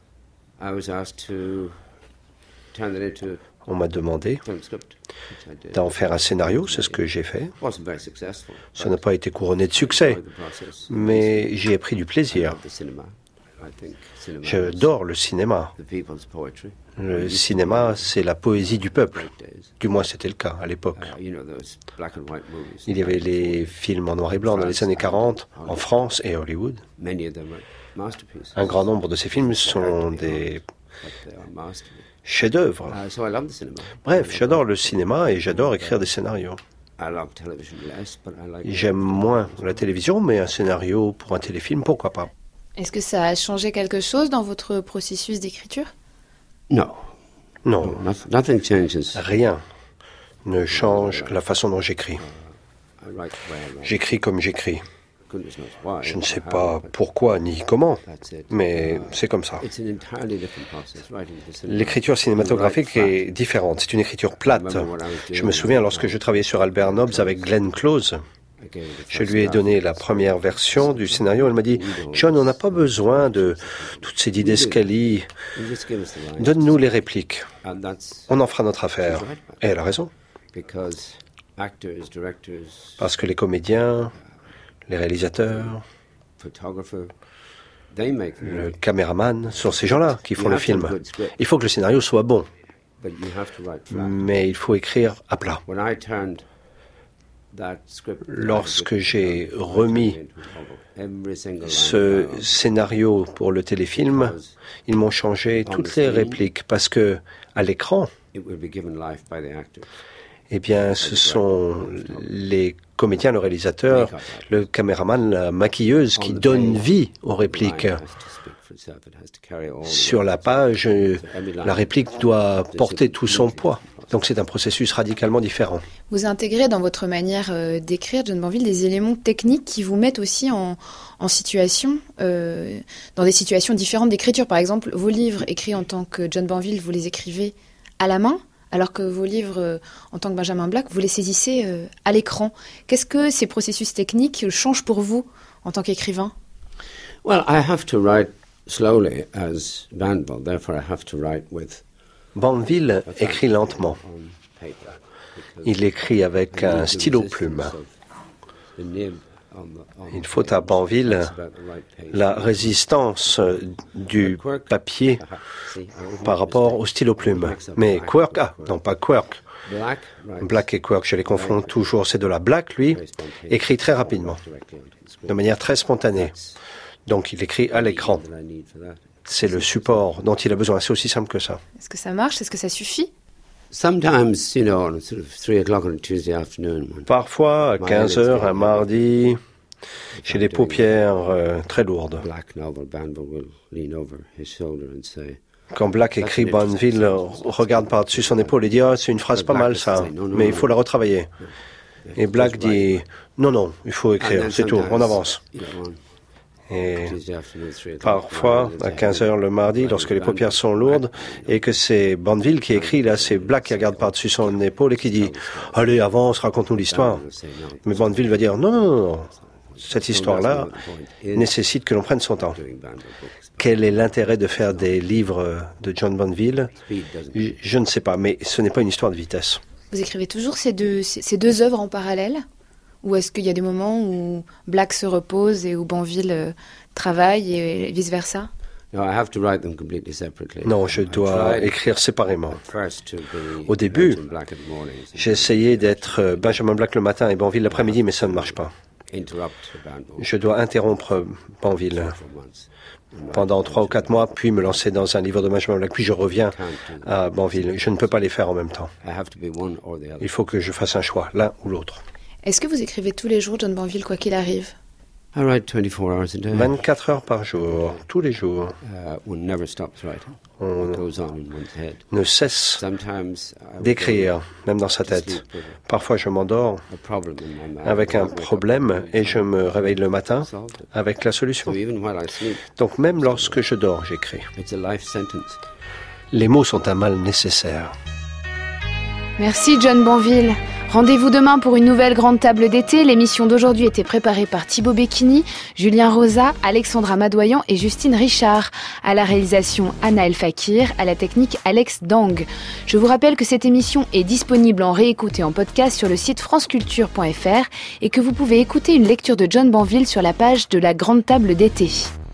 On m'a demandé d'en faire un scénario, c'est ce que j'ai fait. Ça n'a pas été couronné de succès, mais j'y ai pris du plaisir. J'adore le cinéma. Le cinéma, c'est la poésie du peuple. Du moins, c'était le cas à l'époque. Il y avait les films en noir et blanc dans les années 40, en France et à Hollywood. Un grand nombre de ces films sont des chefs-d'œuvre. Bref, j'adore le cinéma et j'adore écrire des scénarios. J'aime moins la télévision, mais un scénario pour un téléfilm, pourquoi pas? Est-ce que ça a changé quelque chose dans votre processus d'écriture? Non. Rien ne change la façon dont j'écris. J'écris comme j'écris. Je ne sais pas pourquoi ni comment, mais c'est comme ça. L'écriture cinématographique est différente. C'est une écriture plate. Je me souviens lorsque je travaillais sur Albert Nobbs avec Glenn Close. Je lui ai donné la première version du scénario. Elle m'a dit, John, on n'a pas besoin de toutes ces didascalies. Donne-nous les répliques. On en fera notre affaire. Et elle a raison. Parce que les comédiens, les réalisateurs, le caméraman, sont ces gens-là qui font le film. Il faut que le scénario soit bon. Mais il faut écrire à plat. Lorsque j'ai remis ce scénario pour le téléfilm, ils m'ont changé toutes les répliques parce que à l'écran, eh bien, ce sont les comédiens, le réalisateur, le caméraman, la maquilleuse qui donnent vie aux répliques. Sur la page, la réplique doit porter tout son poids. Donc c'est un processus radicalement différent. Vous intégrez dans votre manière d'écrire, John Banville, des éléments techniques qui vous mettent aussi en situation, dans des situations différentes d'écriture. Par exemple, vos livres écrits en tant que John Banville, vous les écrivez à la main, alors que vos livres en tant que Benjamin Black, vous les saisissez à l'écran. Qu'est-ce que ces processus techniques changent pour vous en tant qu'écrivain? Well, I have to write slowly as Banville, therefore I have to write with Banville écrit lentement. Il écrit avec un stylo-plume. Il faut à Banville la résistance du papier par rapport au stylo-plume. Mais Quirk, non pas Quirk. Black et Quirk, je les confonds toujours. C'est de la Black, lui, écrit très rapidement, de manière très spontanée. Donc il écrit à l'écran. C'est le support dont il a besoin. C'est aussi simple que ça. Est-ce que ça marche? Est-ce que ça suffit? Parfois, à 15h, un mardi, j'ai des paupières très lourdes. Quand Black écrit, Banville regarde par-dessus son épaule et dit « Ah, c'est une phrase pas mal ça, mais il faut la retravailler. » Et Black dit « Non, il faut écrire, c'est tout, on avance. » Et parfois, à 15h le mardi, lorsque les paupières sont lourdes, et que c'est Banville qui écrit, là, c'est Black qui regarde par-dessus son épaule et qui dit « Allez, avance, raconte-nous l'histoire ». Mais Banville va dire « Non, cette histoire-là nécessite que l'on prenne son temps ». Quel est l'intérêt de faire des livres de John Banville ? Je ne sais pas, mais ce n'est pas une histoire de vitesse. Vous écrivez toujours ces deux œuvres en parallèle ? Ou est-ce qu'il y a des moments où Black se repose et où Banville travaille et vice-versa ? Non, je dois écrire séparément. Au début, j'ai essayé d'être Benjamin Black le matin et Banville l'après-midi, mais ça ne marche pas. Je dois interrompre Banville pendant 3 ou 4 mois, puis me lancer dans un livre de Benjamin Black, puis je reviens à Banville. Je ne peux pas les faire en même temps. Il faut que je fasse un choix, l'un ou l'autre. Est-ce que vous écrivez tous les jours, John Banville, quoi qu'il arrive ? 24 heures par jour, tous les jours. On ne cesse d'écrire, même dans sa tête. Parfois, je m'endors avec un problème et je me réveille le matin avec la solution. Donc, même lorsque je dors, j'écris. Les mots sont un mal nécessaire. Merci John Banville. Rendez-vous demain pour une nouvelle grande table d'été. L'émission d'aujourd'hui était préparée par Thibaut Becchini, Julien Rosa, Alexandra Madoyan et Justine Richard. À la réalisation, Anna El Fakir, à la technique, Alex Dang. Je vous rappelle que cette émission est disponible en réécoute et en podcast sur le site franceculture.fr et que vous pouvez écouter une lecture de John Banville sur la page de la grande table d'été.